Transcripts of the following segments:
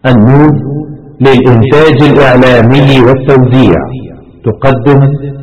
النون للإنتاج الإعلامي والتوزيع تقدم.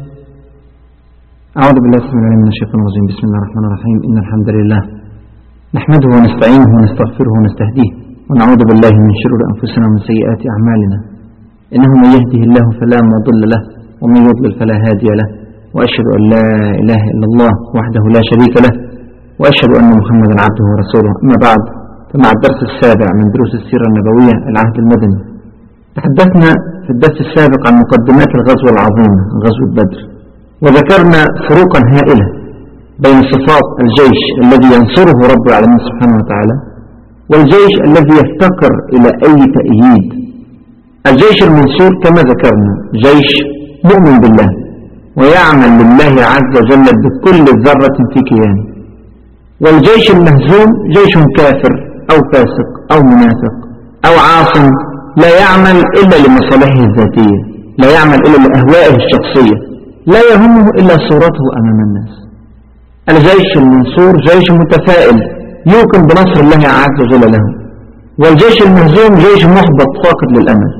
أعوذ بالله السميع العليم من الشيطان الرجيم. بسم الله الرحمن الرحيم. إن الحمد لله نحمده ونستعينه ونستغفره ونستهديه ونعوذ بالله من شرور أنفسنا ومن سيئات أعمالنا. إنه من يهده الله فلا مضل له ومن يضلل فلا هادي له، وأشهد أن لا إله إلا الله وحده لا شريك له، وأشهد أن محمدا عبده ورسوله. أما بعد، فمع الدرس السابع من دروس السيرة النبوية العهد المدني، تحدثنا في الدرس السابق عن مقدمات الغزوة العظيمة غزوة بدر، وذكرنا فروقا هائلة بين صفات الجيش الذي ينصره رب العالمين سبحانه وتعالى والجيش الذي يفتقر إلى أي تأييد. الجيش المنصور كما ذكرنا جيش مؤمن بالله ويعمل لله عز وجل بكل ذرة في كيانه، والجيش المهزوم جيش كافر أو فاسق أو منافق أو عاص لا يعمل إلا لمصالحه الذاتية، لا يعمل إلا لأهوائه الشخصية، لا يهمه إلا صورته أمام الناس. الجيش المنصور جيش متفائل يوقن بنصر الله عز وجل له، والجيش المهزوم جيش محبط فاقد للأمل.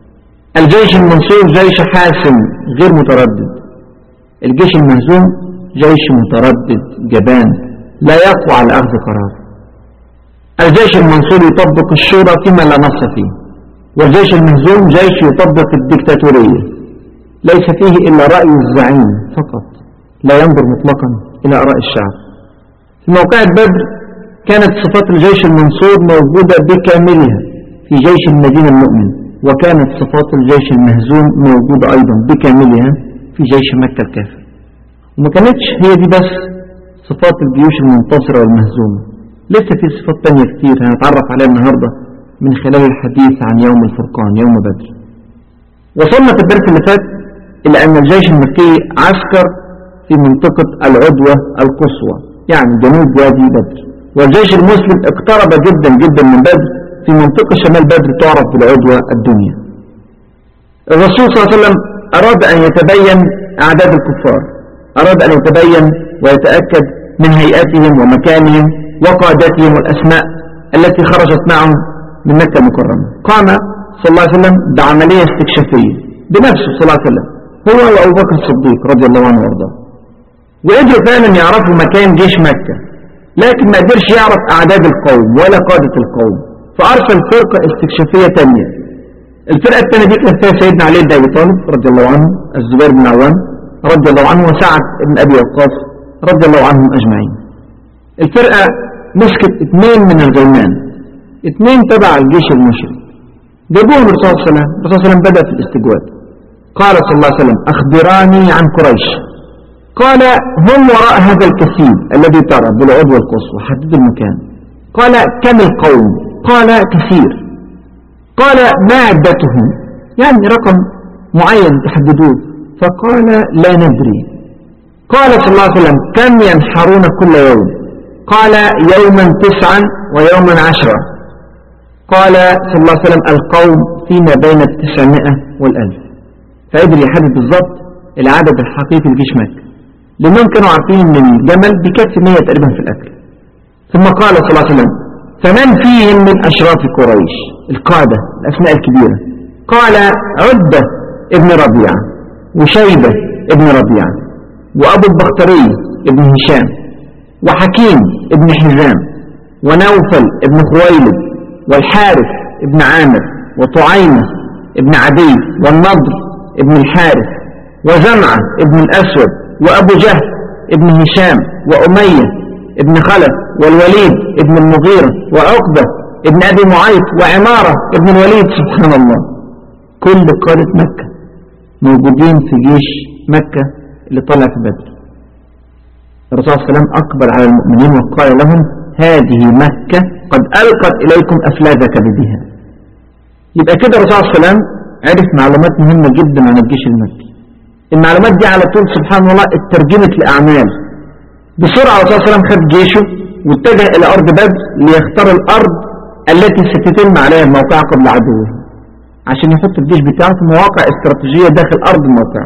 الجيش المنصور جيش حاسم غير متردد، الجيش المهزوم جيش متردد جبان لا يقوى على أخذ قرار. الجيش المنصور يطبق الشورى فيما لا نص فيه، والجيش المهزوم جيش يطبق الدكتاتورية، ليس فيه إلا رأي الزعيم فقط، لا ينظر مطلقا إلى آراء الشعب. في موقع بدر كانت صفات الجيش المنصور موجودة بكاملها في جيش المدينة المؤمن، وكانت صفات الجيش المهزوم موجودة أيضا بكاملها في جيش مكة الكافر. وما كانتش هي دي بس صفات الجيوش المنتصرة والمهزومة، لسه في صفات تانية كتير هنتعرف عليها النهاردة من خلال الحديث عن يوم الفرقان يوم بدر. وصلنا في الدرس اللي فات إلى أن الجيش المكي عسكر في منطقة العدوة القصوى، يعني جنوب وادي بدر، والجيش المسلم اقترب جدا جدا من بدر في منطقة شمال بدر تعرف بالعدوة الدنيا. الرسول صلى الله عليه وسلم أراد أن يتبين أعداد الكفار، أراد أن يتبين ويتأكد من هيئاتهم ومكانهم وقادتهم والأسماء التي خرجت معهم من مكة المكرمة. قام صلى الله عليه وسلم بعملية استكشافية بنفسه صلى الله عليه وسلم، هو وأبو بكر الصديق رضي الله عنه وارضاه، وقدروا فعلا يعرفوا مكان جيش مكة، لكن ما قدرش يعرف أعداد القوم ولا قادة القوم، فأرسل فرقة استكشافية تانية. الفرقة الثانية دي كان فيها سيدنا علي بن أبي طالب رضي الله عنه، الزبير بن عوام رضي الله عنه، وسعد بن أبي وقاص رضي الله عنهم أجمعين. الفرقة مسكت 2 من الغلمان، 2 تبع الجيش المشرك، جابوهم الرسول صلى الله عليه وسلم. الرسول صلى الله عليه وسلم بدأ في الاستجواب، قال صلى الله عليه وسلم: أخبراني عن قريش. قال: هم وراء هذا الكثيب الذي ترى بالعدوى القصوى. حدد المكان. قال: كم القوم؟ قال: كثير. قال: ما عدتهم؟ يعني رقم معين تحددوه. فقال: لا ندري. قال صلى الله عليه وسلم: كم ينحرون كل يوم؟ قال: يوما 9 ويوما 10. قال صلى الله عليه وسلم: القوم فيما بين 900 و1000. فقدر يحدد بالضبط العدد الحقيقي لجيش مكة، لأنهم كانوا عارفين ان الجمل بيكفي 100 تقريبا في الأكل. ثم قال صلى الله عليه وسلم: فمن فيهم من أشراف قريش؟ القادة الأسماء الكبيرة. قال: عدة ابن ربيعة، وشيبة ابن ربيعة، وأبو البختري ابن هشام، وحكيم ابن حزام، ونوفل ابن خويلد، والحارث ابن عامر، وطعيمة ابن عدي، والنضر ابن الحارث، وزمعة ابن الأسود، وأبو جهل ابن هشام، وأمية ابن خلف، والوليد ابن المغيرة، وعقبة ابن أبي معيط، وعمارة ابن الوليد. سبحان الله، كل قادة مكة موجودين في جيش مكة اللي طلع في بدر. الرسول صلى الله عليه وسلم أقبل على المؤمنين وقال لهم: هذه مكة قد ألقت إليكم أفلاذ كبدها. يبقى كده الرسول صلى الله عليه وسلم عرف معلومات مهمة جدا عن الجيش المكي. المعلومات دي على طول سبحان الله اترجمت لأعمال. بسرعة الرسول صلى الله عليه وسلم خد جيشه واتجه إلى أرض بدر ليختار الأرض التي ستتم عليها الموقع قبل عدوه، عشان يحط الجيش بتاعه في مواقع استراتيجية داخل أرض الموقع.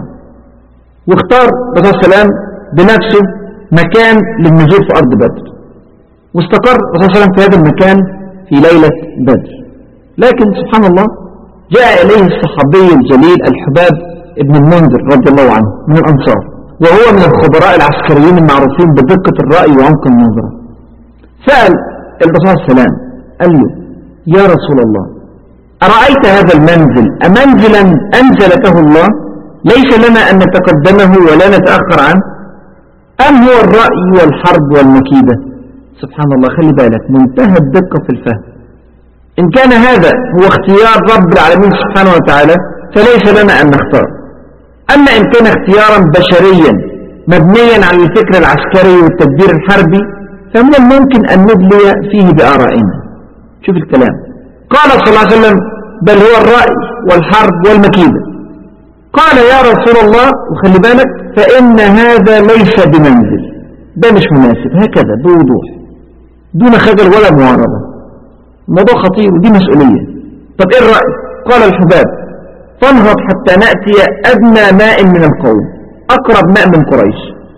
واختار الرسول صلى الله عليه وسلم بنفسه مكان للنزول في أرض بدر، واستقر الرسول صلى الله عليه وسلم في هذا المكان في ليلة بدر. لكن سبحان الله جاء إليه الصحابي الجليل الحباب ابن المنذر رضي الله عنه من الأنصار، وهو من الخبراء العسكريين المعروفين بدقة الرأي وعمق النظرة. سأل الرسول صلى الله عليه وسلم قال له: يا رسول الله، أرأيت هذا المنزل أمنزلا أنزلته الله ليس لنا أن نتقدمه ولا نتأخر عنه، أم هو الرأي والحرب والمكيدة؟ سبحان الله، خلي بالك، منتهى الدقة في الفهم. إن كان هذا هو اختيار رب العالمين سبحانه وتعالى فليس لنا أن نختار. أما إن كان اختيارا بشريا مبنيا على الفكر العسكري والتدبير الحربي فمن الممكن أن ندلي فيه بآرائنا. شوف الكلام، قال صلى الله عليه وسلم: بل هو الرأي والحرب والمكيدة. قال: يا رسول الله، وخلي بالك، فإن هذا ليس بمنزل، ده مش مناسب، هكذا بوضوح دون خجل ولا معارضة. الموضوع خطير ودي مسؤولية. طب إيه الرأي؟ قال الحباب: تنهض حتى نأتي أدنى ماء من القوم، أقرب ماء من قريش،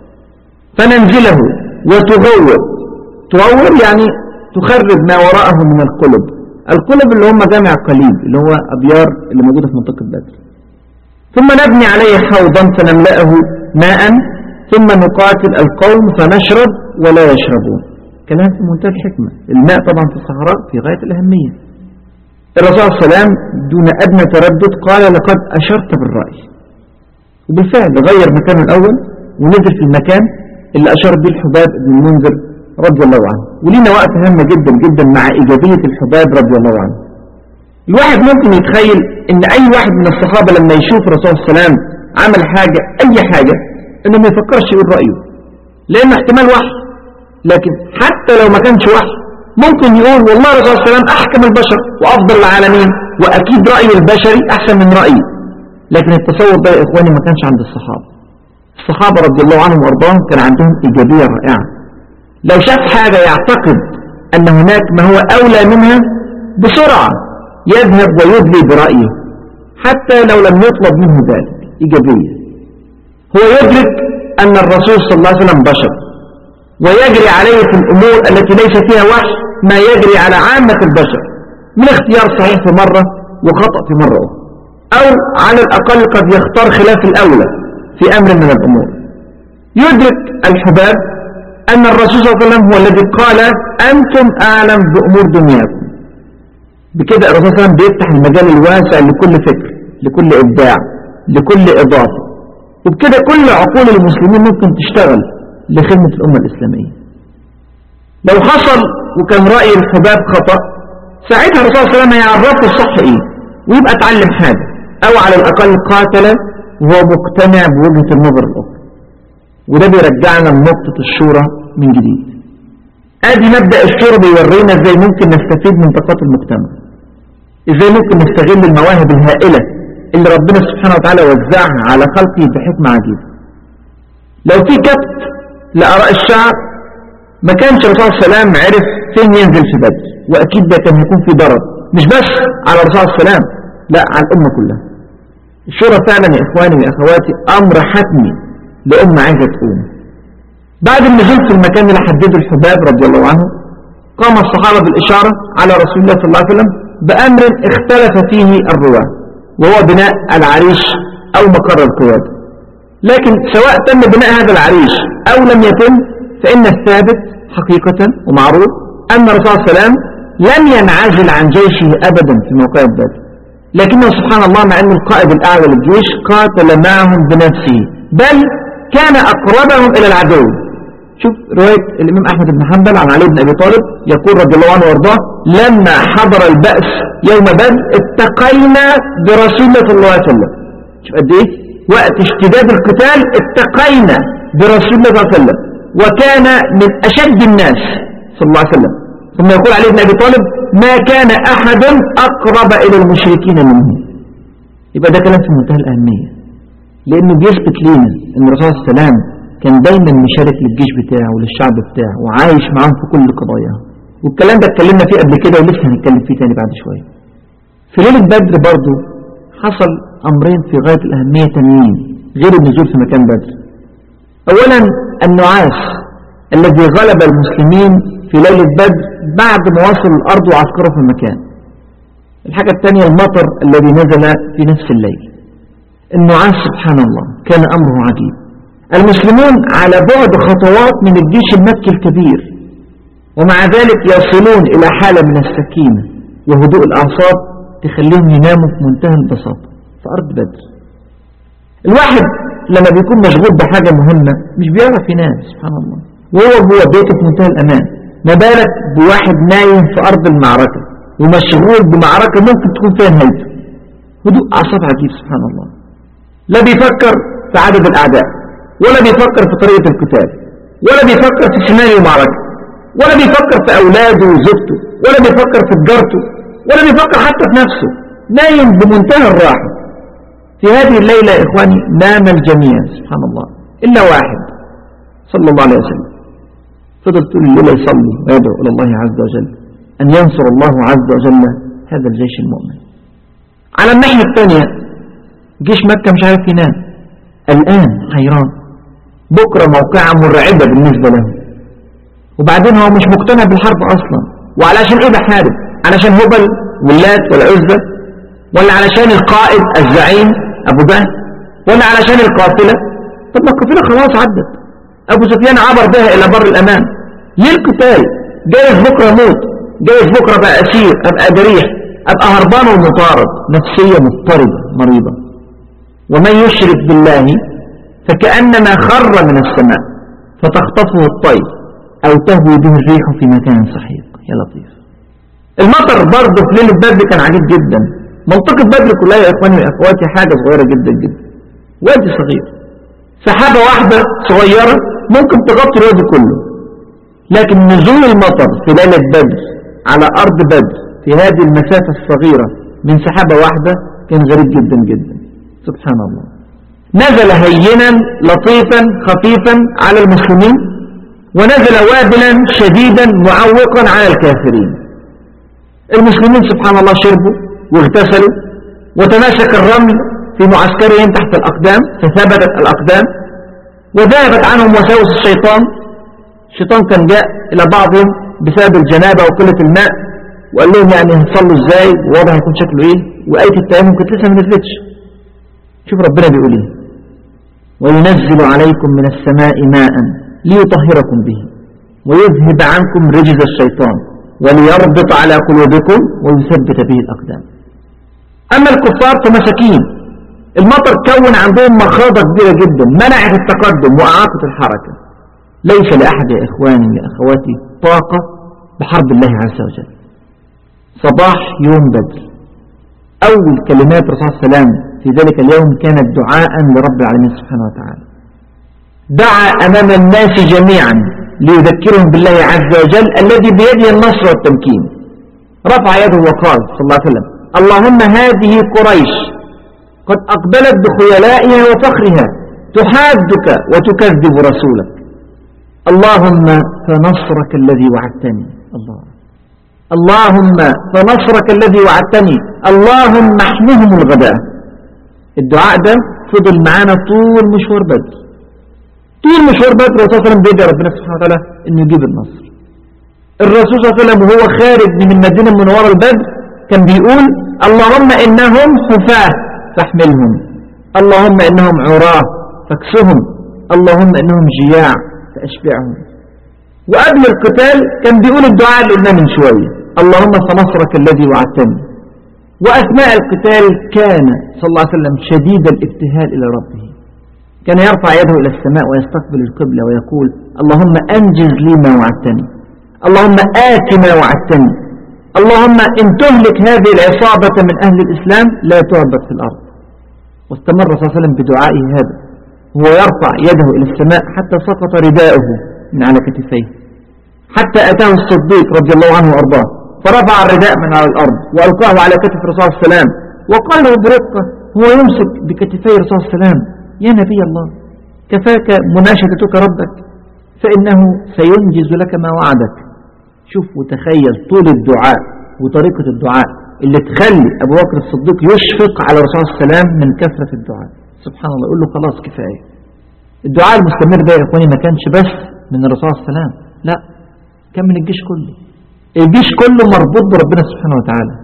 فننزله وتغور. تغور يعني تخرب ما وراءه من القلب. القلب اللي هم جامع قليب، اللي هو أبيار اللي موجودة في منطقة بدر. ثم نبني عليه حوضا فنملأه ماء، ثم نقاتل القوم فنشرب ولا يشربون. كلام في منتهى الحكمة. الماء طبعا في الصحراء في غاية الأهمية. الرسول صلى الله عليه وسلم دون أدنى تردد قال: لقد أشرت بالرأي. وبالفعل غير مكانه الأول ونزل في المكان اللي أشار به الحباب بن المنذر رضي الله عنه. ولينا وقت هامة جدا جدا مع إيجابية الحباب رضي الله عنه. الواحد ممكن يتخيل إن أي واحد من الصحابة لما يشوف الرسول صلى الله عليه وسلم عمل حاجة، أي حاجة، إنه ما يفكرش يقول رأيه، لأنه احتمال وحي. لكن حتى لو ما كانش وحي ممكن يقول: والله الرسول صلى الله عليه وسلم أحكم البشر وأفضل العالمين، وأكيد رأي البشري أحسن من رأيي. لكن التصور ده يا إخواني ما كانش عند الصحابة. الصحابة رضي الله عنهم وأرضاهم كان عندهم إيجابية رائعة. لو شاف حاجة يعتقد أن هناك ما هو أولى منها بسرعة يذهب ويدلي برأيه حتى لو لم يطلب منه ذلك. إيجابية. هو يدرك أن الرسول صلى الله عليه وسلم بشر، ويجري عليه في الأمور التي ليس فيها وحي ما يجري على عامة البشر من اختيار صحيح في مرة وخطأ في مرة أخرى، أو على الأقل قد يختار خلاف الأولى في أمر من الأمور. يدرك الحباب أن الرسول صلى الله عليه وسلم هو الذي قال: أنتم أعلم بأمور دنياكم. بكده الرسول صلى الله عليه وسلم بيفتح المجال الواسع لكل فكر، لكل إبداع، لكل إضافة. وبكده كل عقول المسلمين ممكن تشتغل لخدمة الأمة الإسلامية. لو حصل وكان رأي الحباب خطأ، ساعتها الرسول صلى الله عليه وسلم يعرفه الصح إيه، ويبقى اتعلم حاجة، أو على الأقل قاتل وهو مقتنع بوجهة النظر الأخرى. وده بيرجعنا لنقطة الشورى من جديد. ادي مبدأ الشورى بيورينا ازاي ممكن نستفيد من طاقات المجتمع، ازاي ممكن نستغل المواهب الهائلة اللي ربنا سبحانه وتعالى وزعها على خلقه بحكمة عجيبة. لو في كبت لآراء الشعب ما كانش الرسول صلى الله عليه وسلم عرف فين ينزل في بدر، واكيد ده كان يكون في ضرر مش بس على الرسول صلى الله عليه وسلم، لا، على الأمة كلها. الشورى فعلا يا إخواني وأخواتي أمر حتمي لأمة عايزة تقوم. بعد النزول في المكان اللي حدده الحباب رضي الله عنه، قام الصحابة بالإشارة على رسول الله صلى الله عليه وسلم بأمر اختلف فيه الرواة، وهو بناء العريش أو مقر القيادة. لكن سواء تم بناء هذا العريش أو لم يتم، فإن الثابت حقيقة ومعروف أن الرسول صلى الله عليه وسلم لم ينعزل عن جيشه أبدا في موقع بدر، لكنه سبحان الله مع أن القائد الأعلى للجيش قاتل معهم بنفسه، بل كان أقربهم إلى العدو. شوف رواية الإمام أحمد بن حنبل عن علي بن أبي طالب يقول رضي الله عنه وارضاه: لما حضر البأس يوم بدر اتقينا برسول الله صلى الله عليه وسلم. شوف قد إيه وقت اشتداد القتال اتقينا برسول الله صلى الله عليه وسلم، وكان من أشد الناس صلى الله عليه وسلم. ثم يقول علي بن أبي طالب: ما كان أحد أقرب إلى المشركين منه. يبقى ده كلام في منتهى الأهمية، لأنه بيثبت لنا أن الرسول صلى الله عليه وسلم كان دايما مشارك للجيش بتاعه وللشعب بتاعه وعايش معاهم في كل قضاياهم. والكلام ده اتكلمنا فيه قبل كده ولسه هنتكلم فيه تاني بعد شوية. في ليلة بدر برضو حصل أمرين في غاية الأهمية تانيين غير النزول في مكان بدر. أولا النعاس الذي غلب المسلمين في ليلة بدر بعد ما وصلوا الأرض وعسكروا في المكان. الحاجة الثانية المطر الذي نزل في نفس الليل. النعاس سبحان الله كان أمره عجيب. المسلمون على بعد خطوات من الجيش المكي الكبير، ومع ذلك يصلون إلى حالة من السكينة وهدوء الأعصاب تخليهم يناموا في منتهى البساطة في أرض بدر. الواحد لما بيكون مشغول بحاجة مهمة مش بيعرف ينام سبحان الله، وهو جوه بيته في منتهى الأمان، ما بالك بواحد نايم في أرض المعركة ومشغول بمعركة ممكن تكون فيها نهايته. هدوء أعصاب عجيب سبحان الله. لا بيفكر في عدد الأعداء، ولا بيفكر في طريقة القتال، ولا بيفكر في سيناريو المعركة، ولا بيفكر في أولاده وزوجته، ولا بيفكر في تجارته، ولا بيفكر حتى في نفسه، نايم بمنتهى الراحة. في هذه الليلة يا إخواني نام الجميع سبحان الله إلا واحد صلى الله عليه وسلم، فضل طول الليلة يصلي ويدعو إلى الله عز وجل أن ينصر الله عز وجل هذا الجيش المؤمن. على الناحية الثانية جيش مكة مش عارف ينام، الآن حيران، بكرة موقعة مرعبة بالنسبة له، وبعدين هو مش مقتنع بالحرب أصلا. وعلشان إيه بحارب؟ علشان هبل واللات والعزة، ولا علشان القائد الزعيم أبو جهل، ولا علشان القافلة؟ طب ما القافلة خلاص عدت، أبو سفيان عبر بها إلى بر الأمان، ليه القتال؟ جايز بكرة موت، جايز بكرة بقى أسير، أبقى جريح، أبقى هربان ومطارد، نفسية مضطربة مريضة. ومن يشرك بالله فكأنما خر من السماء فتخطفه الطير أو تهوي به الريح في مكان سحيق. يا لطيف. المطر برضه في ليلة بدر كان عجيب جدا. منطقة بدر كلها يا إخواني وأخواتي حاجة صغيرة جدا جدا، وادي صغير، سحابة واحدة صغيرة ممكن تغطي الوادي كله، لكن نزول المطر في ليلة بدر على أرض بدر في هذه المسافة الصغيرة من سحابة واحدة كان غريب جدا جدا سبحان الله. نزل هينا لطيفا خفيفا على المسلمين، ونزل وابلا شديدا معوقا على الكافرين. المسلمين سبحان الله شربوا واغتسلوا وتماسك الرمل في معسكرهم تحت الأقدام فثبتت الأقدام، وذهبت عنهم وساوس الشيطان. الشيطان كان جاء إلى بعضهم بسبب الجنابة وقلة الماء وقال لهم يعني هتصلوا ازاي ووضع هيكون شكله ايه، وآية التيمم كانت لسه ما نزلتش. شوف ربنا بيقول ايه: وينزل عليكم من السماء ماء ليطهركم به ويذهب عنكم رجز الشيطان وليربط على قلوبكم ويثبت به الأقدام. أما الكفار فمساكين، المطر كون عندهم مخاضة كبيرة جدا منعت التقدم وأعاقت الحركة. ليس لأحد يا إخواني يا أخواتي طاقة بحرب الله عز وجل. صباح يوم بدر أول كلمات رسول الله صلى الله عليه وسلم في ذلك اليوم كانت دعاء لرب العالمين سبحانه وتعالى. دعا أمام الناس جميعا ليذكرهم بالله عز وجل الذي بيده النصر والتمكين. رفع يده وقال صلى الله عليه وسلم: اللهم هذه قريش قد أقبلت بخيلائها وفخرها تحادك وتكذب رسولك، اللهم فنصرك الذي وعدتني، اللهم فنصرك الذي وعدتني، اللهم احمهم الغداء. الدعاء ده فضل معانا طول مشوار بدر. طول مشوار بدر الرسول صلى الله عليه وسلم بيدعي ربنا سبحانه وتعالى انه يجيب النصر. الرسول صلى الله عليه وسلم وهو خارج من المدينة المنورة البدر كان بيقول: اللهم انهم حفاة فاحملهم، اللهم انهم عراة فاكسهم، اللهم انهم جياع فاشبعهم. وقبل القتال كان بيقول الدعاء اللي قلناه من شوية: اللهم فنصرك الذي وعدتني. وأثناء القتال كان صلى الله عليه وسلم شديد الابتهال إلى ربه، كان يرفع يده إلى السماء ويستقبل القبلة ويقول: اللهم أنجز لي ما وعدتني، اللهم آت ما وعدتني، اللهم إن تهلك هذه العصابة من أهل الإسلام لا تعبد في الأرض. واستمر صلى الله عليه وسلم بدعائه هذا وهو يرفع يده إلى السماء حتى سقط رداؤه من على كتفيه، حتى أتاه الصديق رضي الله عنه وأرضاه فرفع الرداء من على الأرض وألقاه على كتف الرسول صلى الله عليه وسلم وقال له برقة هو يمسك بكتفي الرسول صلى الله عليه وسلم: يا نبي الله كفاك مناشدتك ربك فإنه سينجز لك ما وعدك. شوف وتخيل طول الدعاء وطريقة الدعاء اللي تخلي أبو بكر الصديق يشفق على الرسول صلى الله عليه وسلم من كثرة الدعاء. سبحان الله، يقول له خلاص كفاية. الدعاء المستمر ده يا إخواني ما كانش بس من الرسول صلى الله عليه وسلم، لا، كان من الجيش كله. الجيش كله مربوط بربنا سبحانه وتعالى.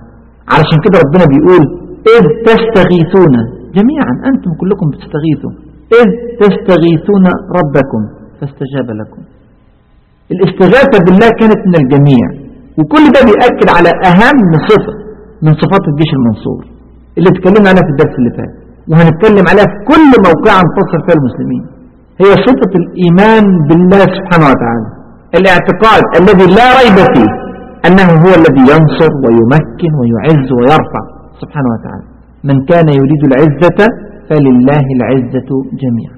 علشان كده ربنا بيقول إذ تستغيثون جميعا، أنتم كلكم بتستغيثوا، إذ تستغيثون ربكم فاستجاب لكم. الاستغاثة بالله كانت من الجميع، وكل ده بيأكد على أهم صفة من صفات الجيش المنصور اللي اتكلمنا عنها في الدرس اللي فات، وهنتكلم عليها في كل موقع انتصر فيها المسلمين. هي صفة الإيمان بالله سبحانه وتعالى، الاعتقاد الذي لا ريب فيه أنه هو الذي ينصر ويمكن ويعز ويرفع سبحانه وتعالى. من كان يريد العزة فلله العزة جميعا.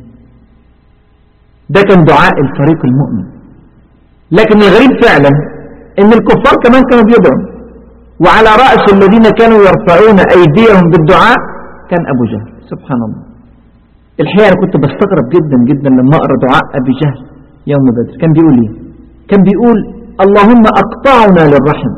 ده كان دعاء الفريق المؤمن. لكن الغريب فعلا ان الكفار كمان كانوا بيدعوا، وعلى رأس الذين كانوا يرفعون أيديهم بالدعاء كان أبو جهل. سبحان الله. الحقيقة أنا كنت بستغرب جدا جدا لما أقرأ دعاء أبي جهل يوم بدر. كان بيقول إيه؟ كان بيقول اللهم أقطعنا للرحم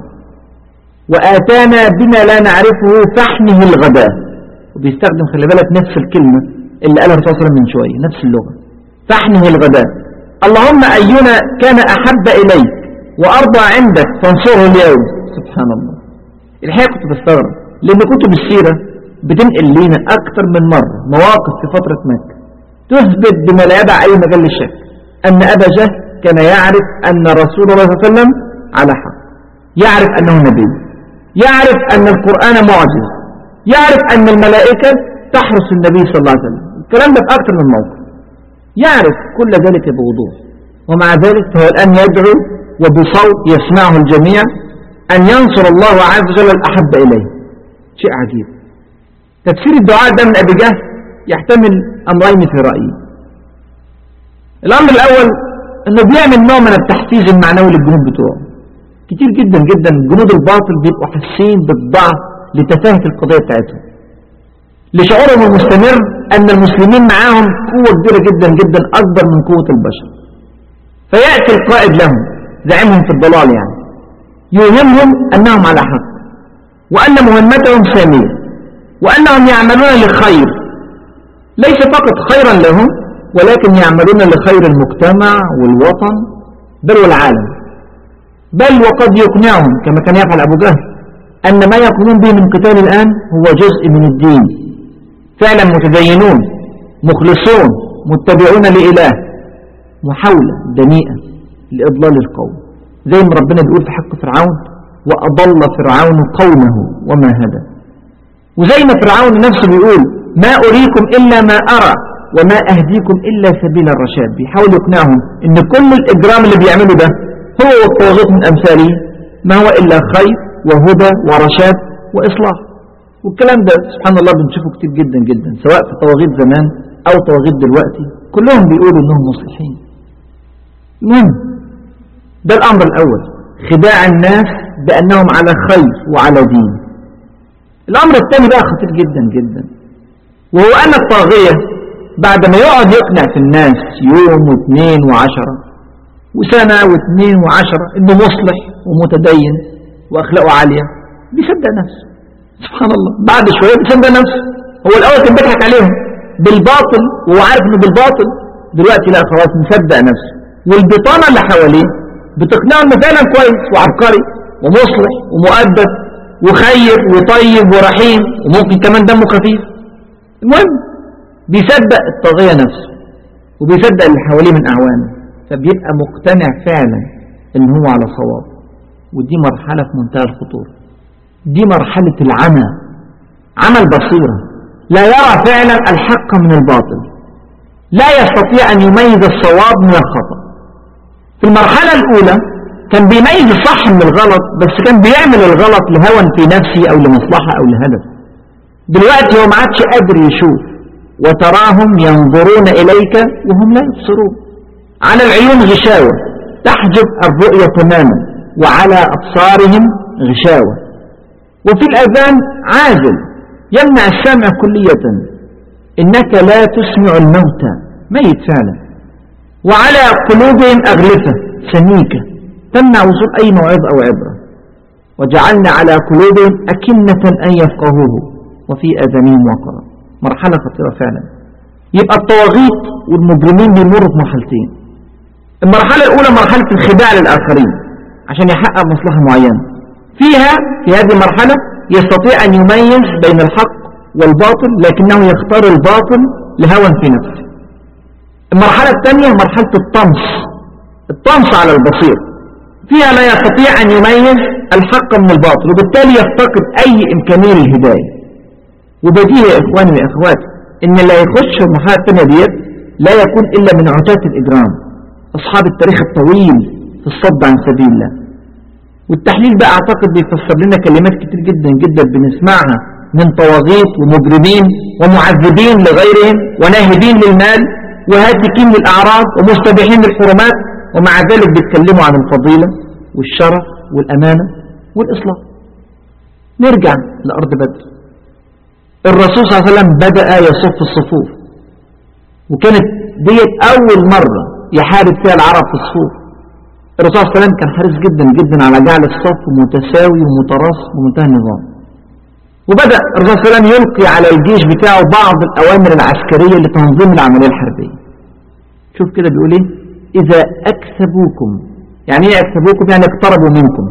وآتانا بما لا نعرفه فاحمه الغداء. وبيستخدم خلي بالك نفس الكلمة اللي قالها الرسول صلى الله عليه وسلم من شوية، نفس اللغة، فاحمه الغداء. اللهم أينا كان أحب إليك وأرضى عندك فانصره اليوم. سبحان الله. الحقيقة كنت بستغرب لأن كتب السيرة بتنقل لنا أكثر من مرة مواقف في فترة مكة تثبت بما لا يدع أي مجال للشك أن أبا جهل كان يعرف أن رسول الله صلى الله عليه وسلم على حق، يعرف أنه نبي، يعرف أن القرآن معجز، يعرف أن الملائكة تحرس النبي صلى الله عليه وسلم. الكلام ده في أكثر من موقف، يعرف كل ذلك بوضوح، ومع ذلك فهو الآن يدعو وبصوت يسمعه الجميع أن ينصر الله عز وجل الأحب إليه. شيء عجيب. تفسير الدعاء ده من أبي جهل يحتمل أمرين في رأيي. الأمر الأول أنه بيعمل نوع من التحفيز المعنوي للجنود بتوعه. كتير جدا جدا جنود الباطل بيبقوا حاسين بالضعف لتفاهة القضية بتاعتهم، لشعورهم المستمر أن المسلمين معاهم قوة كبيرة جدا جدا أكبر من قوة البشر. فيأتي القائد لهم زعيمهم في الضلال يعني يوهمهم أنهم على حق، وأن مهمتهم سامية، وأنهم يعملون لخير، ليس فقط خيرا لهم ولكن يعملون لخير المجتمع والوطن بل والعالم. بل وقد يقنعهم كما كان يفعل أبو جهل أن ما يقومون به من قتال الآن هو جزء من الدين، فعلا متدينون مخلصون متبعون لإله، محاولة دنيئة لإضلال القوم، زي ما ربنا بيقول في حق فرعون وأضل فرعون قومه وما هدى. وزي ما فرعون نفسه بيقول ما أريكم إلا ما أرى وما أهديكم إلا سبيل الرشاد. بيحاول يقنعهم إن كل الإجرام اللي بيعمله ده هو والطواغيت من أمثاله ما هو إلا خير وهدى ورشاد وإصلاح. والكلام ده سبحان الله بنشوفه كتير جدا جدا سواء في طواغيت زمان أو طواغيت دلوقتي، كلهم بيقولوا إنهم مصلحين. المهم ده الأمر الأول، خداع الناس بأنهم على خير وعلى دين. الأمر الثاني بقى خطير جدا جدا، وهو أن الطاغية بعد ما يقعد يقنع في الناس يوم واثنين وعشرة وسنة واثنين وعشرة إنه مصلح ومتدين وأخلاقه عالية، بيصدق نفسه. سبحان الله. بعد شوية بيصدق نفسه. هو الأول كان بيضحك عليهم بالباطل وهو عارف إنه بالباطل، دلوقتي لا خلاص مصدق نفسه، والبطانة اللي حواليه بتقنعه إنه فعلا كويس وعبقري ومصلح ومؤدب وخير وطيب ورحيم وممكن كمان دمه خفيف. المهم بيصدق الطاغية نفسه وبيصدق اللي حواليه من أعوانه، فبيبقى مقتنع فعلا إن هو على صواب. ودي مرحلة في منتهى الخطورة، دي مرحلة العمى، عمى البصيرة، لا يرى فعلا الحق من الباطل، لا يستطيع أن يميز الصواب من الخطأ. في المرحلة الأولى كان بيميز الصح من الغلط، بس كان بيعمل الغلط لهوى في نفسه أو لمصلحة أو لهدف. دلوقتي هو ما عادش قادر يشوف، وتراهم ينظرون إليك وهم لا يبصرون. على العيون غشاوة تحجب الرؤية تماما، وعلى أبصارهم غشاوة، وفي الأذان عازل يمنع السمع كلية، إنك لا تسمع الموتى، ميت فعلا. وعلى قلوبهم أغلفة سميكة تمنع وصول أي موعظة أو عبرة. وجعلنا على قلوبهم أكنة أن يفقهوه وفي آذانهم وقرا. مرحلة خطيرة فعلا. يبقى الطواغيت والمجرمين بيمروا في مرحلتين. المرحلة الأولى مرحلة الخداع للآخرين عشان يحقق مصلحة معينة، فيها في هذه المرحلة يستطيع أن يميز بين الحق والباطل، لكنه يختار الباطل لهوى في نفسه. المرحلة الثانية مرحلة الطمس على البصير، فيها لا يستطيع أن يميز الحق من الباطل، وبالتالي يفتقد أي إمكانية للهداية. وبديهي يا إخواني وإخواتي إن اللي هيخش في المرحلة الثانية ديت لا يكون إلا من عتاة الإجرام، أصحاب التاريخ الطويل في الصد عن سبيل الله. والتحليل بقى أعتقد بيفسر لنا كلمات كتير جدا جدا بنسمعها من طواغيت ومجرمين ومعذبين لغيرهم وناهبين للمال وهاتكين للأعراض ومستبيحين للحرمات، ومع ذلك بيتكلموا عن الفضيلة والشرف والأمانة والإصلاح. نرجع لأرض بدر. الرسول صلى الله عليه وسلم بدأ يصف الصفوف، وكانت ديت أول مرة يحارب فيها العرب في الصفوف. الرسول صلى الله عليه وسلم كان حريص جدا جدا على جعل الصف متساوي ومتراص ومنتهى النظام. وبدأ الرسول صلى الله عليه وسلم يلقي على الجيش بتاعه بعض الأوامر العسكرية لتنظيم العملية الحربية. شوف كده بيقول ايه؟ إذا أكسبوكم. يعني ايه أكسبوكم؟ يعني اقتربوا منكم.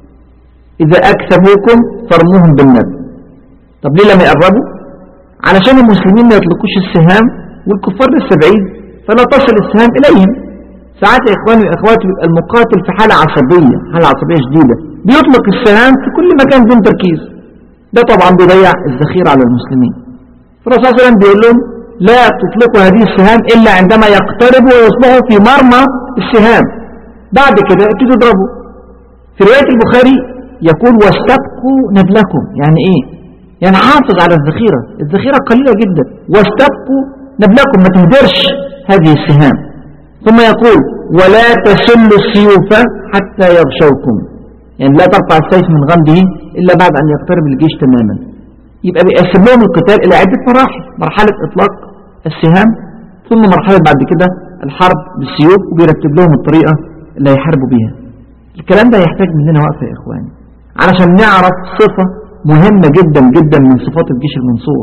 إذا أكسبوكم فرموهم بالنبي. طب ليه لم يقربوا؟ علشان المسلمين ما يطلقوش السهام والكفار لسه بعيد، فلا تصل السهام إليهم. ساعات يا إخواني وإخواتي بيبقى المقاتل في حالة عصبية شديدة، بيطلق السهام في كل مكان بدون تركيز. ده طبعا بيضيع الذخيرة على المسلمين. فالرسول صلى الله عليه وسلم بيقول لهم لا تطلقوا هذه السهام إلا عندما يقتربوا ويصبحوا في مرمى السهام، بعد كده ابتدوا اضربوا. في رواية البخاري يقول واستبقوا نبلكم. يعني ايه؟ يعني حافظ على الذخيرة قليلة جدا. واستبقوا نبلكم، ما تهدرش هذه السهام. ثم يقول ولا تسلوا السيوف حتى يغشوكم، يعني لا ترفع السيف من غمده إلا بعد أن يقترب الجيش تماما. يبقى بيقسم لهم القتال إلى عدة مراحل: مرحلة إطلاق السهام، ثم مرحلة بعد كده الحرب بالسيوف، وبيرتب لهم الطريقة اللي هيحاربوا بيها. الكلام ده يحتاج مننا وقفة يا إخواني علشان نعرف صفة مهمة جدا جدا من صفات الجيش المنصور.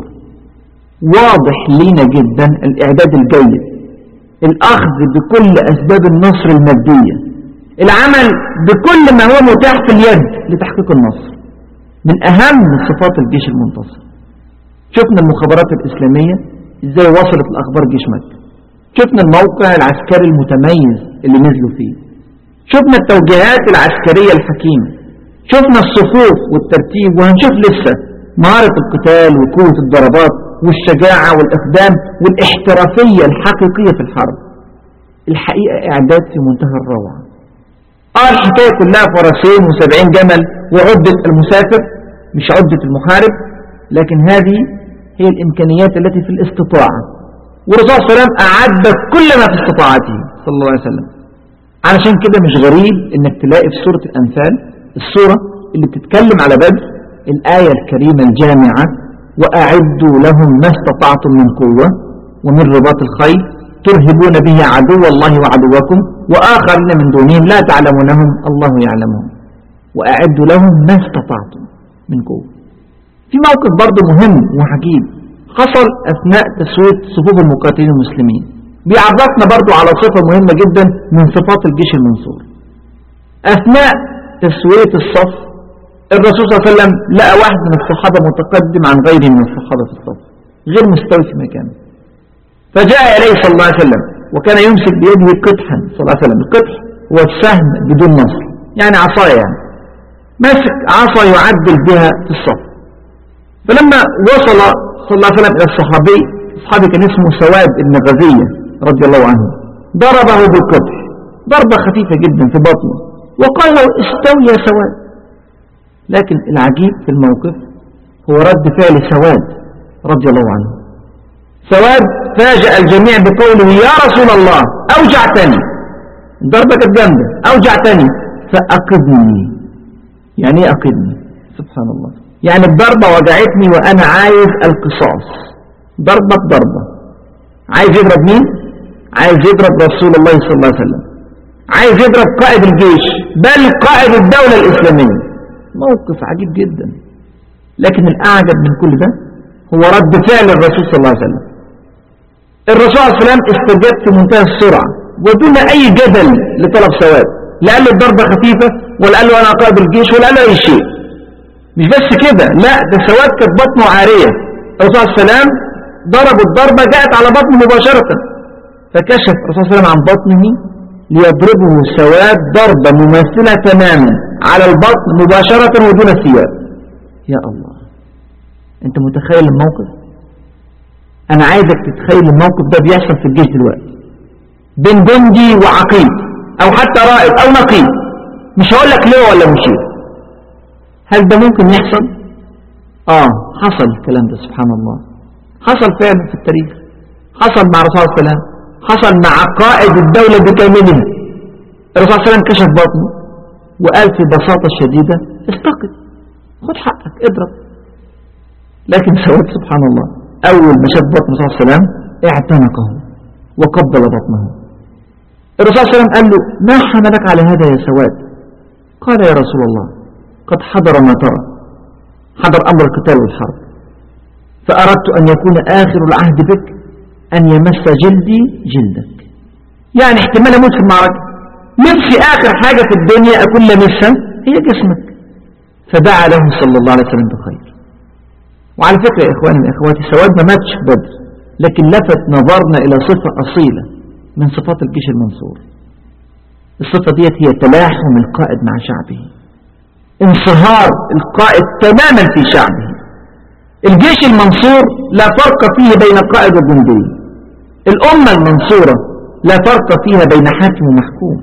واضح لينا جدا الإعداد الجيد، الأخذ بكل أسباب النصر المادية، العمل بكل ما هو متاح في اليد لتحقيق النصر، من أهم صفات الجيش المنتصر. شفنا المخابرات الإسلامية إزاي وصلت الأخبار جيش مكة، شفنا الموقع العسكري المتميز اللي نزلوا فيه، شفنا التوجيهات العسكرية الحكيمة، شفنا الصفوف والترتيب، وهنشوف لسه مهارة القتال وقوة الضربات والشجاعة والإقدام والاحترافية الحقيقية في الحرب. الحقيقة إعداد في منتهى الروعة. الحكاية كلها فرسين و70 جمل وعدة المسافر مش عدة المحارب، لكن هذه هي الإمكانيات التي في الاستطاعة. والرسول صلى الله عليه وسلم أعد كل ما في استطاعته صلى الله عليه وسلم. علشان كده مش غريب إنك تلاقي في سورة الأنفال، السورة اللي بتتكلم على بدر، الآية الكريمة الجامعة: وأعدوا لهم ما استطعتم من قوة ومن رباط الخيل ترهبون به عدو الله وعدوكم وآخرين من دونهم لا تعلمونهم الله يعلمهم. وأعدوا لهم ما استطعتم من قوة. في موقف برضه مهم وعجيب حصل أثناء تسوية صفوف المقاتلين المسلمين، بيعرفنا برضه على صفة مهمة جدا من صفات الجيش المنصور. أثناء تسوية الصف الرسول صلى الله عليه وسلم لقى واحد من الصحابة متقدم عن غيره من الصحابة في الصف، غير مستوي في مكانه، فجاء إليه صلى الله عليه وسلم وكان يمسك بيده قطحا صلى الله عليه وسلم. القطح هو السهم بدون نصر، يعني عصاية، يعني ماسك عصا يعدل بها في الصف. فلما وصل صلى الله عليه وسلم إلى الصحابي كان اسمه سواد بن غزية رضي الله عنه، ضربه بالقطح ضربة خفيفة جدا في بطنه وقال له استوي يا سواد. لكن العجيب في الموقف هو رد فعل سواد رضي الله عنه. سواد فاجأ الجميع بقوله يا رسول الله أوجعتني، الضربة كانت جامدة، أوجعتني فأقذني. يعني ايه أقذني؟ سبحان الله، يعني الضربة وجعتني وأنا عايز القصاص، ضربة بضربة. عايز يضرب مين؟ عايز يضرب رسول الله صلى الله عليه وسلم، عايز يضرب قائد الجيش بل قائد الدولة الإسلامية. موقف عجيب جدا. لكن الأعجب من كل ده هو رد فعل الرسول صلى الله عليه وسلم. الرسول صلى الله عليه وسلم استجاب في منتهى السرعة ودون أي جدل لطلب سواد، لا قال له الضربة خفيفة ولا قال له أنا قائد الجيش ولا قال له أي شيء. مش بس كده، لا ده سواد كانت بطنه عارية. الرسول صلى الله عليه وسلم ضرب الضربة جاءت على بطنه مباشرة، فكشف الرسول صلى الله عليه وسلم عن بطنه ليضربه سواد ضربة مماثلة تماما على البطن مباشرة ودون الثياب. يا الله، انت متخيل الموقف؟ انا عايزك تتخيل الموقف ده بيحصل في الجيش دلوقتي بين جندي وعقيد او حتى رائد او نقيب، مش هقول لك ليه ولا مشير. هل ده ممكن يحصل؟ حصل الكلام ده سبحان الله، حصل فعلا في التاريخ، حصل مع الرسول صلى الله عليه وسلم، حصل مع قائد الدولة بكاملها. الرسول صلى الله عليه وسلم كشف بطنه وقال في بساطة شديدة استقد، خد حقك اضرب. لكن سواد سبحان الله، أول ما شاف بطن الرسول صلى الله عليه وسلم اعتنقه وقبل بطنه. الرسول صلى الله عليه وسلم قال له ما حملك على هذا يا سواد؟ قال يا رسول الله قد حضر ما ترى، حضر أمر القتال والحرب، فأردت أن يكون آخر العهد بك أن يمس جلدي جلدك، يعني احتمال أموت في المعركة، نفسي آخر حاجة في الدنيا أكون لمسها هي جسمك. فدعا له صلى الله عليه وسلم بخير. وعلى فكرة يا إخواني وإخواتي، سواد ما ماتش في بدر، لكن لفت نظرنا إلى صفة أصيلة من صفات الجيش المنصور. الصفة ديت هي تلاحم القائد مع شعبه، انصهار القائد تماما في شعبه. الجيش المنصور لا فرق فيه بين قائد وجندي. الأمة المنصورة لا فرق فيها بين حاكم ومحكوم.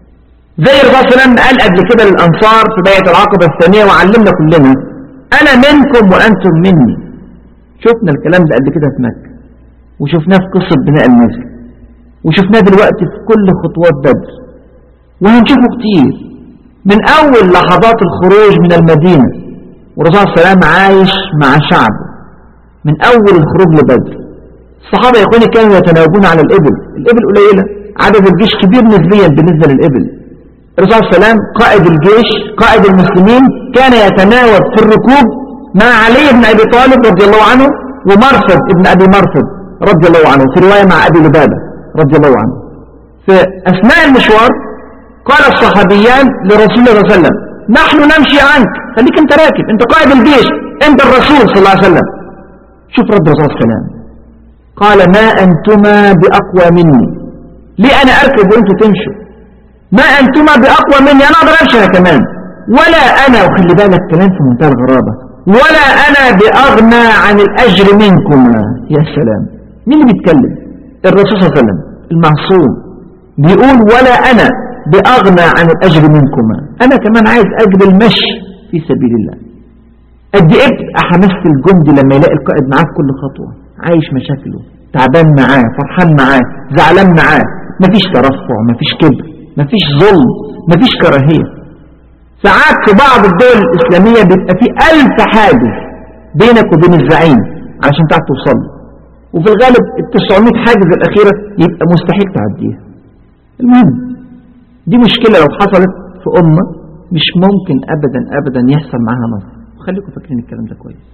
زي الرسول صلى الله عليه وسلم قال قبل كده للأنصار في بيعة العقبة الثانية وعلمنا كلنا أنا منكم وأنتم مني. شفنا الكلام ده قبل كده في مكة، وشفناه في قصة بناء المسجد، وشفناه دلوقتي في كل خطوات بدر، وهنشوفه كتير من أول لحظات الخروج من المدينة والرسول صلى الله عليه وسلم عايش مع شعبه من أول الخروج لبدر. الصحابة يا إخواني كانوا يتناوبون على الإبل قليلة، عدد الجيش كبير نسبيا بالنسبة للإبل. الرسول صلى الله عليه وسلم قائد الجيش قائد المسلمين كان يتناوب في الركوب مع علي بن أبي طالب رضي الله عنه ومرثد ابن أبي مرثد رضي الله عنه، في رواية مع أبي لبابة رضي الله عنه. في أثناء المشوار قال الصحابيان لرسول الله صلى الله عليه وسلم نحن نمشي عنك، خليك انت راكب، انت قائد الجيش، انت الرسول صلى الله عليه وسلم. شوف رد الرسول صلى الله عليه وسلم، قال ما أنتما بأقوى مني، ليه أنا أركب وانتوا تمشوا؟ ما أنتما بأقوى مني، أنا أقدر أمشي أنا كمان، ولا أنا، وخلي بالك كلام في منتهى الغرابة، ولا أنا بأغنى عن الأجر منكما. يا سلام، مين اللي بيتكلم؟ الرسول صلى الله عليه وسلم المعصوم بيقول ولا أنا بأغنى عن الأجر منكما، أنا كمان عايز أجر المشي في سبيل الله. قد إيه بتبقى حماسة الجندي لما يلاقي القائد معاه في كل خطوة، عايش مشاكله، تعبان معاه، فرحان معاه، زعلان معاه، مفيش ترفع، مفيش كبر، مفيش ظلم، مفيش كراهية. ساعات في بعض الدول الإسلامية بيبقى في 1000 حاجز بينك وبين الزعيم علشان تعرف توصل، وفي الغالب 900 حاجز الأخيرة يبقى مستحيل تعديها. المهم دي مشكلة لو حصلت في أمة مش ممكن أبدا يحصل معها نصر، وخليكم فاكرين الكلام ده كويس.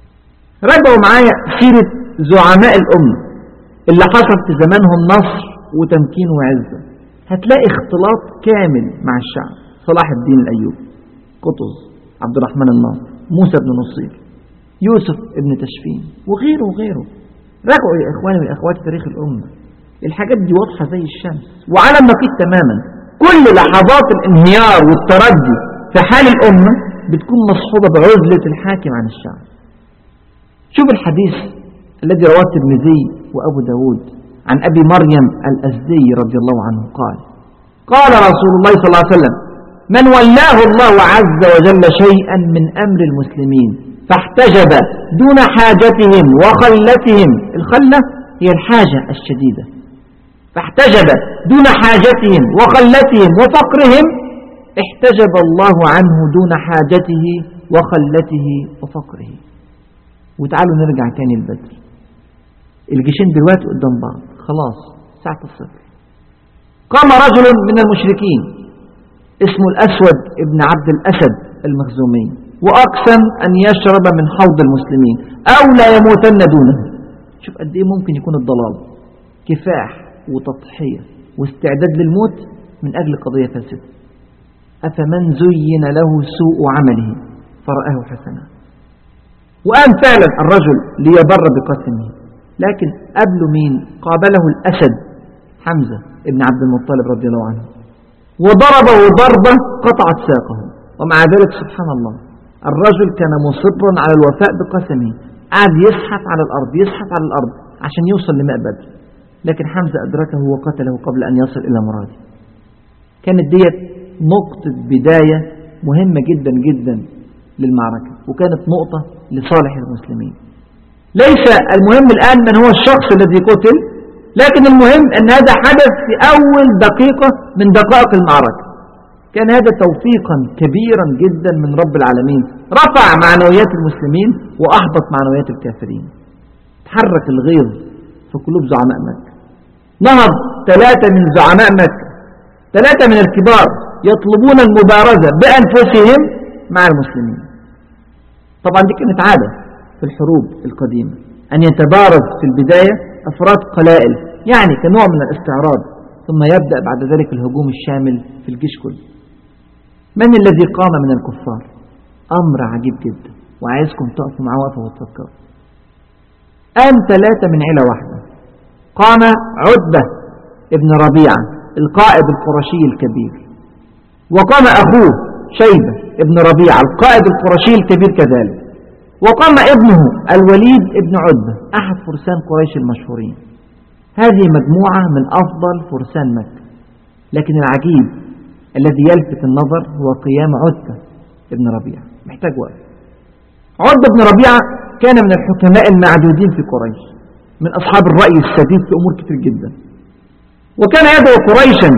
راجعوا معايا سيرة زعماء الأمة اللي حصل في زمانهم نصر وتمكين وعزة، هتلاقي اختلاط كامل مع الشعب. صلاح الدين الأيوبي، قطز، عبد الرحمن الناصر، موسى بن نصير، يوسف ابن تشفين، وغيره وغيره. راجعوا يا إخواني والأخوات تاريخ الأمة، الحاجات دي واضحة زي الشمس وعلى النقيض تماما. كل لحظات الانهيار والتردي في حال الأمة بتكون مصحوبة بعزلة الحاكم عن الشعب. شوف الحديث الذي رواه الترمذي وأبو داود عن أبي مريم الأزدي رضي الله عنه قال رسول الله صلى الله عليه وسلم من ولاه الله عز وجل شيئا من أمر المسلمين فاحتجب دون حاجتهم وخلتهم، الخلة هي الحاجة الشديدة، فاحتجب دون حاجتهم وخلتهم وفقرهم احتجب الله عنه دون حاجته وخلته وفقره. وتعالوا نرجع تاني لبدر، الجيشين دلوقتي قدام بعض خلاص ساعة الصفر. قام رجل من المشركين اسمه الأسود ابن عبد الأسد المخزومي وأقسم أن يشرب من حوض المسلمين أو لا يموتن دونه. شوف قد إيه ممكن يكون الضلال، كفاح وتضحية واستعداد للموت من أجل قضية فاسدة. أفمن زين له سوء عمله فرآه حسنا. وقام فعلا الرجل ليبر بقسمه، لكن قبله مين؟ قابله الأسد حمزة ابن عبد المطلب رضي الله عنه، وضربه ضربة قطعت ساقه. ومع ذلك سبحان الله الرجل كان مصرا على الوفاء بقسمه، قعد يزحف على الأرض عشان يوصل لماء بدر، لكن حمزة أدركه وقتله قبل أن يصل إلى مراده. كانت ديت نقطة بداية مهمة جدا جدا للمعركة، وكانت نقطة لصالح المسلمين. ليس المهم الآن من هو الشخص الذي قتل، لكن المهم أن هذا حدث في أول دقيقة من دقائق المعركة. كان هذا توفيقا كبيرا جدا من رب العالمين، رفع معنويات المسلمين وأحبط معنويات الكافرين. تحرك الغيظ في قلوب زعماء مكة، نهض 3 من زعماء مكة، 3 من الكبار يطلبون المبارزة بأنفسهم مع المسلمين. طبعا دي كانت عادة في الحروب القديمة، أن يتبارز في البداية أفراد قلائل، يعني كنوع من الاستعراض، ثم يبدأ بعد ذلك الهجوم الشامل في الجيش كله. من الذي قام من الكفار؟ أمر عجيب جدا، وعايزكم تقفوا معاه وقفة وتفكروا. قام 3 من عيلة واحدة. قام عتبة ابن ربيعة القائد القرشي الكبير، وقام أخوه شيبة ابن ربيعة القائد القرشي الكبير كذلك، وقام ابنه الوليد ابن عتبة أحد فرسان قريش المشهورين. هذه مجموعة من أفضل فرسان مكة، لكن العجيب الذي يلفت النظر هو قيام عتبة ابن ربيعة. محتاج وقت. عتبة ابن ربيعة كان من الحكماء المعدودين في قريش، من أصحاب الرأي السديد في أمور كتير جدا، وكان يدعو قريشا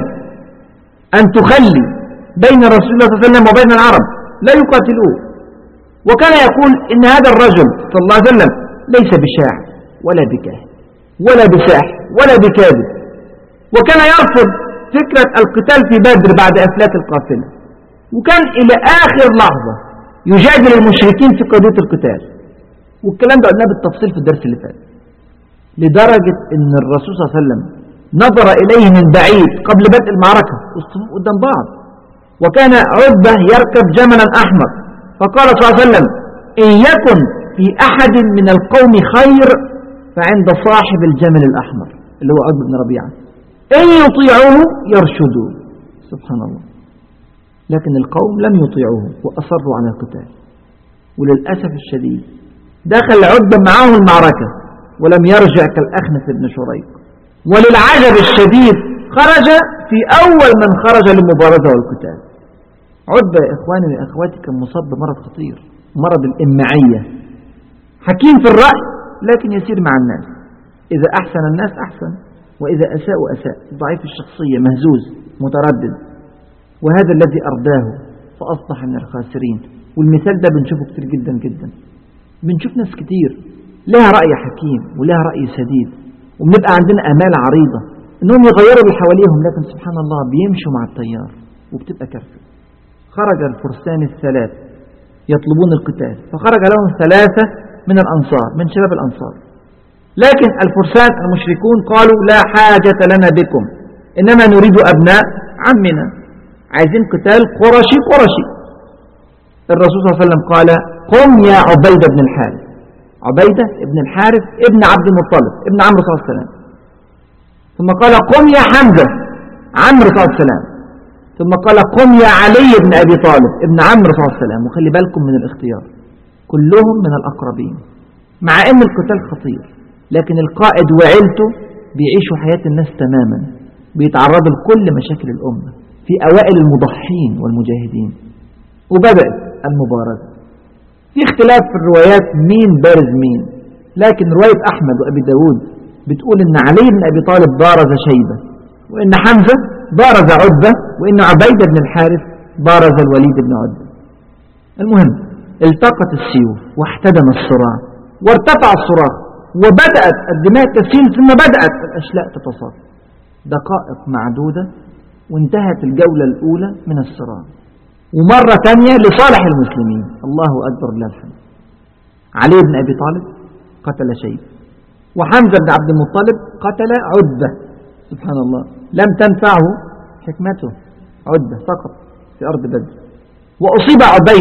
أن تخلي بين رسول الله صلى الله عليه وسلم وبين العرب لا يقاتلوه، وكان يقول إن هذا الرجل صلى الله عليه وسلم ليس بشاعر ولا بكاهن ولا بساحر ولا بكاذب، وكان يرفض فكرة القتال في بدر بعد إفلات القافلة، وكان إلى آخر لحظة يجادل المشركين في قضية القتال. والكلام ده قلناه بالتفصيل في الدرس اللي فات، لدرجة إن الرسول صلى الله عليه وسلم نظر إليه من بعيد قبل بدء المعركة واصطفوا قدام بعض، وكان عتبة يركب جملا أحمر، فقال صلى الله عليه وسلم: إن يكن في أحد من القوم خير فعند صاحب الجمل الأحمر اللي هو عتبة بن ربيعة، إن يطيعوه يرشدوا. سبحان الله. لكن القوم لم يطيعوه وأصروا على القتال، وللأسف الشديد دخل عتبة معه المعركة ولم يرجع كالأخنس بن شريق، وللعجب الشديد خرج في أول من خرج للمبارزة والقتال. عتبة يا إخواني وأخواتي كان مصاب بمرض خطير، مرض الإمعية، حكيم في الرأي لكن يسير مع الناس، إذا أحسن الناس أحسن وإذا أساء أساء، ضعيف الشخصية، مهزوز، متردد، وهذا الذي أرداه فأصبح من الخاسرين. والمثال ده بنشوفه كتير جدا جدا، بنشوف ناس كتير لها رأي حكيم ولها رأي سديد، وبنبقى عندنا آمال عريضة إنهم يغيروا اللي حواليهم، لكن سبحان الله بيمشوا مع التيار وبتبقى كارثة. خرج الفرسان الثلاث يطلبون القتال، فخرج لهم 3 من الأنصار، من شباب الأنصار، لكن الفرسان المشركون قالوا: لا حاجة لنا بكم، إنما نريد أبناء عمنا، عايزين قتال قرشي قرشي. الرسول صلى الله عليه وسلم قال: قم يا عبيدة بن الحارث. عبيدة بن الحارث ابن عبد المطلب ابن عمرو صلى الله عليه وسلم. ثم قال: قم يا حمزة عمرو صلى الله عليه وسلم. ثم قال: قم يا علي بن أبي طالب ابن عمرو صلى الله عليه وسلم. وخلي بالكم من الاختيار، كلهم من الأقربين، مع أن القتال خطير، لكن القائد وعيلته بيعيشوا حياة الناس تماما، بيتعرضوا لكل مشاكل الأمة، في أوائل المضحين والمجاهدين. وبدأت المبارزة. في اختلاف في الروايات مين بارز مين، لكن رواية أحمد وأبي داود بتقول إن علي بن أبي طالب بارز شيبة، وإن حمزة بارز عتبة، وإن عبيدة بن الحارث بارز الوليد بن عتبة. المهم التقت السيوف واحتدم الصراع وارتفع الصراخ وبدأت الدماء تسيل، ثم بدأت الأشلاء تتصاف. دقائق معدودة وانتهت الجولة الأولى من الصراع، ومرة ثانية لصالح المسلمين. الله أكبر لله الحمد. علي بن أبي طالب قتل شيبة، وحمزة بن عبد المطلب قتل عتبة. سبحان الله، لم تنفعه حكمته، عتبة سقط في أرض بدر. وأصيب عبيدة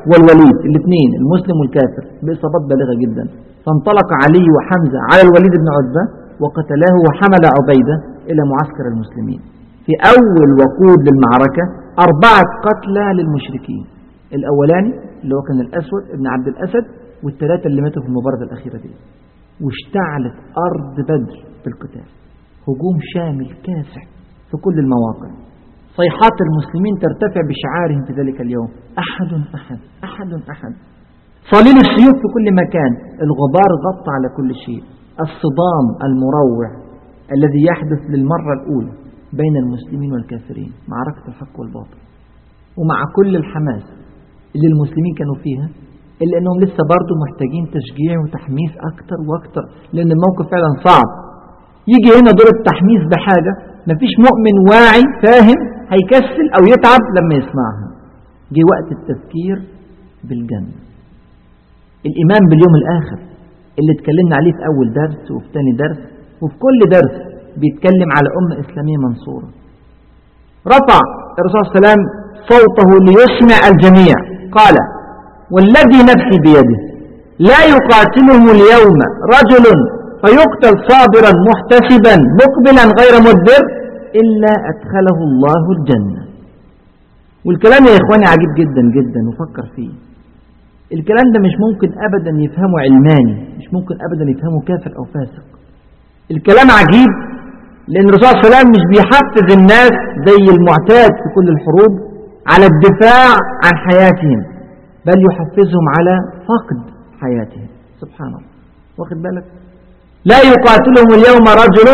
والوليد الاثنين المسلم والكافر بإصابات بالغة جدا. فانطلق علي وحمزة على الوليد بن عتبة وقتلاه وحمل عبيدة إلى معسكر المسلمين. في أول وقود للمعركة 4 قتلى للمشركين، الأولاني اللي هو كان الأسود ابن عبد الأسد، والثلاثة اللي ماتوا في المباراة الأخيرة دي. واشتعلت أرض بدر بالقتال، هجوم شامل كاسح في كل المواقع. صيحات المسلمين ترتفع بشعارهم في ذلك اليوم: أحد أحد أحد أحد. صليل السيوف في كل مكان، الغبار غطى على كل شيء. الصدام المروع الذي يحدث للمرة الأولى بين المسلمين والكافرين، معركة الحق والباطل. ومع كل الحماس اللي المسلمين كانوا فيها، إلا أنهم لسه برضو محتاجين تشجيع وتحميس أكتر وأكتر، لأن الموقف فعلا صعب. يجي هنا دور التحميس بحاجة مفيش مؤمن واعي فاهم هيكسل أو يتعب لما يسمعها. جه وقت التفكير بالجنة، الإيمان باليوم الآخر اللي اتكلمنا عليه في أول درس وفي تاني درس وفي كل درس بيتكلم على أمة إسلامية منصورة. رفع الرسول صلى الله عليه وسلم صوته ليسمع الجميع، قال: والذي نفسي بيده لا يقاتلهم اليوم رجل فيقتل صابرا محتسبا مقبلا غير مدبر إلا أدخله الله الجنة. والكلام يا إخواني عجيب جدا جدا، وفكر فيه. الكلام ده مش ممكن أبدا يفهمه علماني، مش ممكن أبدا يفهمه كافر أو فاسق. الكلام عجيب لأن الرسول صلى الله عليه وسلم مش بيحفز الناس زي المعتاد في كل الحروب على الدفاع عن حياتهم، بل يحفزهم على فقد حياتهم. سبحان الله، واخد بالك؟ لا يقاتلهم اليوم رجل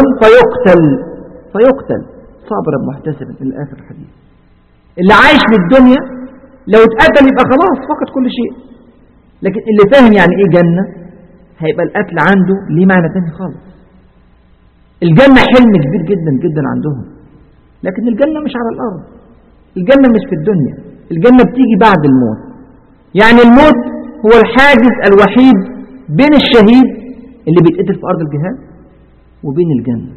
فيقتل صابرا محتسبا إلى آخر الحديث. اللي عايش للدنيا لو اتقتل يبقى خلاص فقد كل شيء، لكن اللي فاهم يعني ايه جنة هيبقى القتل عنده ليه معنى تاني خالص. الجنة حلم كبير جدا جدا عندهم، لكن الجنة مش على الأرض، الجنة مش في الدنيا، الجنة بتيجي بعد الموت. يعني الموت هو الحاجز الوحيد بين الشهيد اللي بيتقتل في أرض الجهاد وبين الجنة.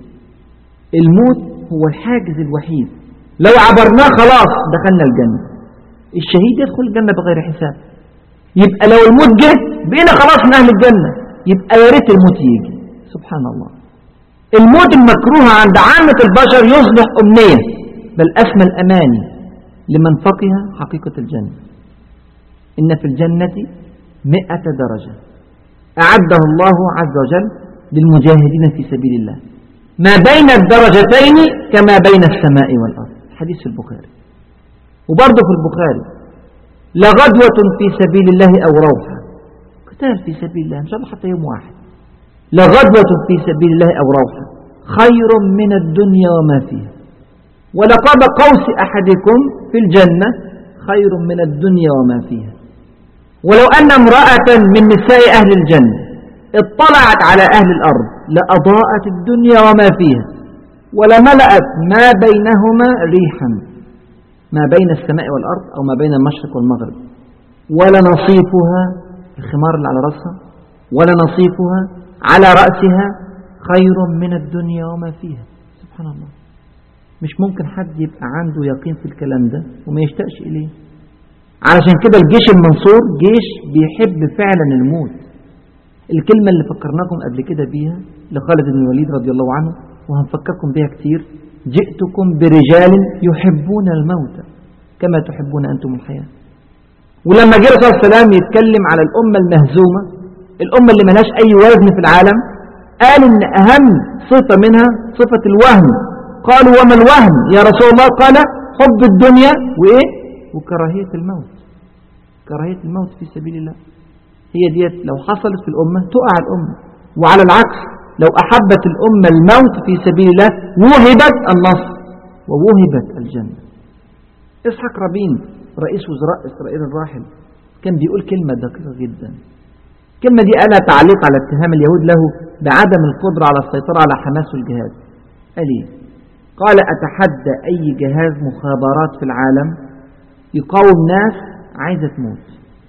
الموت هو الحاجز الوحيد، لو عبرناه خلاص دخلنا الجنة. الشهيد يدخل الجنة بغير حساب. يبقى لو الموت جه بقينا خلاص من أهل الجنة، يبقى يا ريت الموت يجي. سبحان الله. الموت المكروه عند عامة البشر يصبح أمنية، بل أسمى الأماني لمن فقه حقيقة الجنة. إن في الجنة 100 درجة أعده الله عز وجل للمجاهدين في سبيل الله، ما بين الدرجتين كما بين السماء والأرض. حديث في البخاري. وبرضه في البخاري: لغدوة في سبيل الله أو روحة، قتال في سبيل الله إن شاء الله حتى يوم واحد، لغدوة في سبيل الله أو روحة خير من الدنيا وما فيها، ولقاب قوس أحدكم في الجنة خير من الدنيا وما فيها. ولو أن امرأة من نساء أهل الجنة اطلعت على أهل الأرض لأضاءت الدنيا وما فيها، ولملأت ما بينهما ريحا، ما بين السماء والأرض أو ما بين المشرق والمغرب، ولنصيفها، الخمار اللي على رأسها، ولنصيفها على رأسها خير من الدنيا وما فيها. سبحان الله. مش ممكن حد يبقى عنده يقين في الكلام ده وما يشتاقش إليه. علشان كده الجيش المنصور جيش بيحب فعلا الموت. الكلمة اللي فكرناكم قبل كده بيها لخالد بن الوليد رضي الله عنه، وهنفكركم بيها كتير: جئتكم برجال يحبون الموت كما تحبون أنتم الحياة. ولما جاء الرسول صلى الله عليه وسلم يتكلم على الأمة المهزومة، الأمة اللي ملهاش أي وزن في العالم، قال إن أهم صفة منها صفة الوهن. قالوا: وما الوهن يا رسول الله؟ قال: حب الدنيا وإيه؟ وكراهية الموت. كراهية الموت في سبيل الله. هي ديت لو حصلت في الأمة تقع الأمة. وعلى العكس، لو أحبت الأمة الموت في سبيل الله وهبت النصر ووهبت الجنة. إسحاق رابين رئيس وزراء إسرائيل الراحل كان بيقول كلمة دقيقة جدا. الكلمة دي أنا تعليق على اتهام اليهود له بعدم القدرة على السيطرة على حماس والجهاد. قال إيه؟ قال: أتحدى أي جهاز مخابرات في العالم يقاوم ناس عايزة تموت.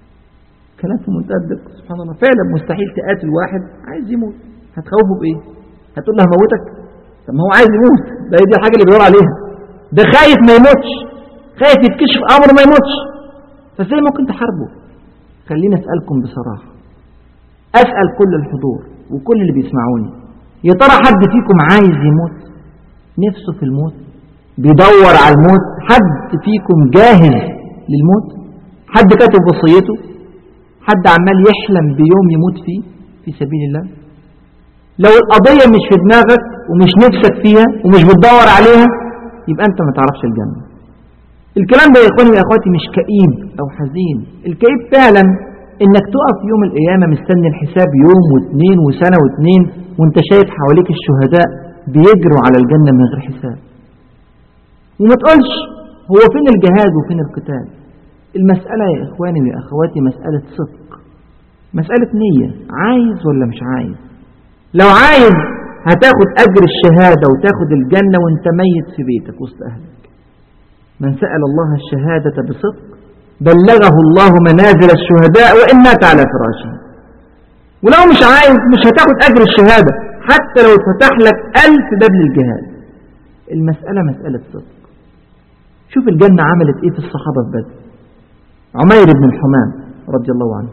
كلام في منتهى الدقة. سبحان الله. فعلا مستحيل تقاتل واحد عايز يموت. هتخوفه بإيه؟ هتقول له هموتك؟ طب ما هو عايز يموت، ده دي الحاجة اللي بيدور عليها. ده خايف ما يموتش، خايف يتكشف أمره ما يموتش، فازاي ممكن تحاربه؟ خليني أسألكم بصراحة، أسأل كل الحضور وكل اللي بيسمعوني، يا ترى حد فيكم عايز يموت؟ نفسه في الموت؟ بيدور على الموت؟ حد فيكم جاهز للموت؟ حد كاتب وصيته؟ حد عمال يحلم بيوم يموت فيه في سبيل الله؟ لو القضية مش في دماغك ومش نفسك فيها ومش بتدور عليها، يبقى أنت ما تعرفش الجنة. الكلام ده يا إخواني وأخواتي مش كئيب أو حزين. الكئيب فعلا إنك تقف يوم القيامة مستني الحساب يوم واثنين وسنة واثنين، وانت شايف حواليك الشهداء بيجروا على الجنة من غير حساب، وما تقولش هو فين الجهاد وفين القتال. المسألة يا إخواني وأخواتي مسألة صدق، مسألة نية. عايز ولا مش عايز؟ لو عايز هتاخد أجر الشهادة وتاخد الجنة وانت ميت في بيتك وسط أهلك. من سأل الله الشهادة بصدق بلغه الله منازل الشهداء وإن مات على فراشه. ولو مش عايز مش هتاخد أجر الشهادة حتى لو فتح لك 1000 باب للجهاد. المسألة مسألة صدق. شوف الجنة عملت إيه في الصحابة في بدر. عمير بن الحمام رضي الله عنه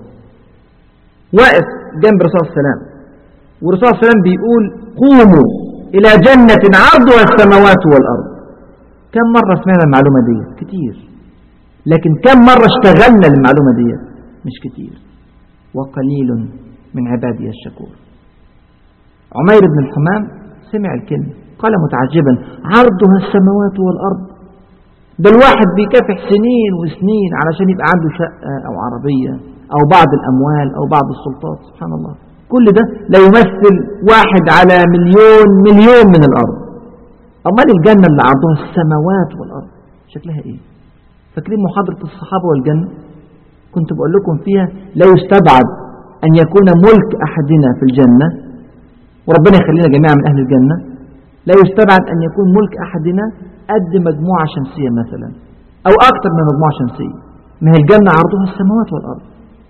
واقف جنب الرسول صلى الله عليه وسلم، والرسول صلى الله عليه وسلم بيقول قوموا إلى جنة عرضها السماوات والأرض. كم مرة سمعنا المعلومة دي؟ كتير. لكن كم مرة اشتغلنا المعلومة دي؟ مش كتير. وقليل من عبادي الشكور. عمير بن الحمام سمع الكلمة قال متعجبا عرضها السماوات والأرض. ده الواحد بيكافح سنين وسنين علشان يبقى عنده شقة أو عربية أو بعض الأموال أو بعض السلطات. سبحان الله، كل ده لا يمثل 1 على مليون من الأرض. أمال الجنة اللي عرضها السماوات والأرض شكلها إيه؟ فاكرين محاضرة الصحابة والجنة؟ كنت بقول لكم فيها لا يستبعد أن يكون ملك أحدنا في الجنة، وربنا يخلينا جميعا من أهل الجنة. لا يستبعد أن يكون ملك أحدنا قد مجموعة شمسية مثلا أو أكثر من مجموعة شمسية. ما هي الجنة عرضها السماوات والأرض.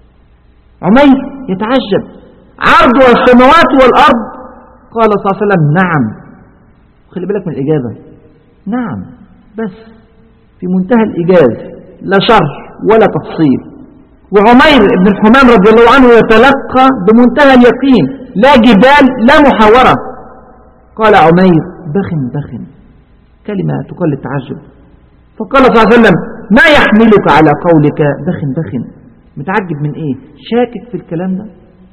عمير يتعجب عرضها السماوات والأرض. قال صلى الله عليه وسلم نعم. خلي بالك من الإجابة، نعم بس في منتهى الإيجاز، لا شرح ولا تفصيل. وعمير بن الحمام رضي الله عنه يتلقى بمنتهى اليقين، لا جدال لا محاورة. قال عمير بخن، كلمة تقل التعجب. فقال صلى الله عليه وسلم ما يحملك على قولك بخن؟ متعجب من إيه؟ شاكك في الكلام ده؟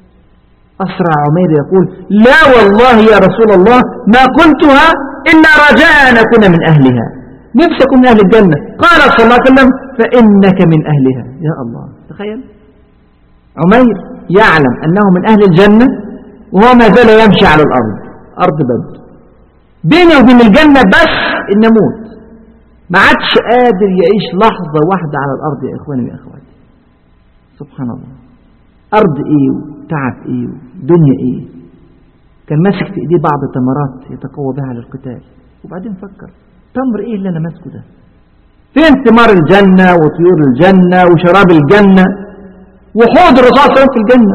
أسرع عمير يقول لا والله يا رسول الله ما قلتها إلا رجاء أن أكون من أهلها، نفسي أكون من أهل الجنة. قال صلى الله عليه وسلم فإنك من أهلها. يا الله، تخيل عمير يعلم أنه من أهل الجنة وهو ما زال يمشي على الأرض، أرض بدر بينه وبين الجنة بس إن موت. ما عادش قادر يعيش لحظة واحدة على الأرض يا إخواني وأخواتي. سبحان الله، أرض إيه وتعب إيه ودنيا إيه. كان ماسك في إيديه بعض تمرات يتقوى بها على القتال، وبعدين فكر تمر إيه اللي أنا ماسكه ده؟ فين ثمار الجنة وطيور الجنة وشراب الجنة وحوض الرسول صلى الله عليه وسلم في الجنة؟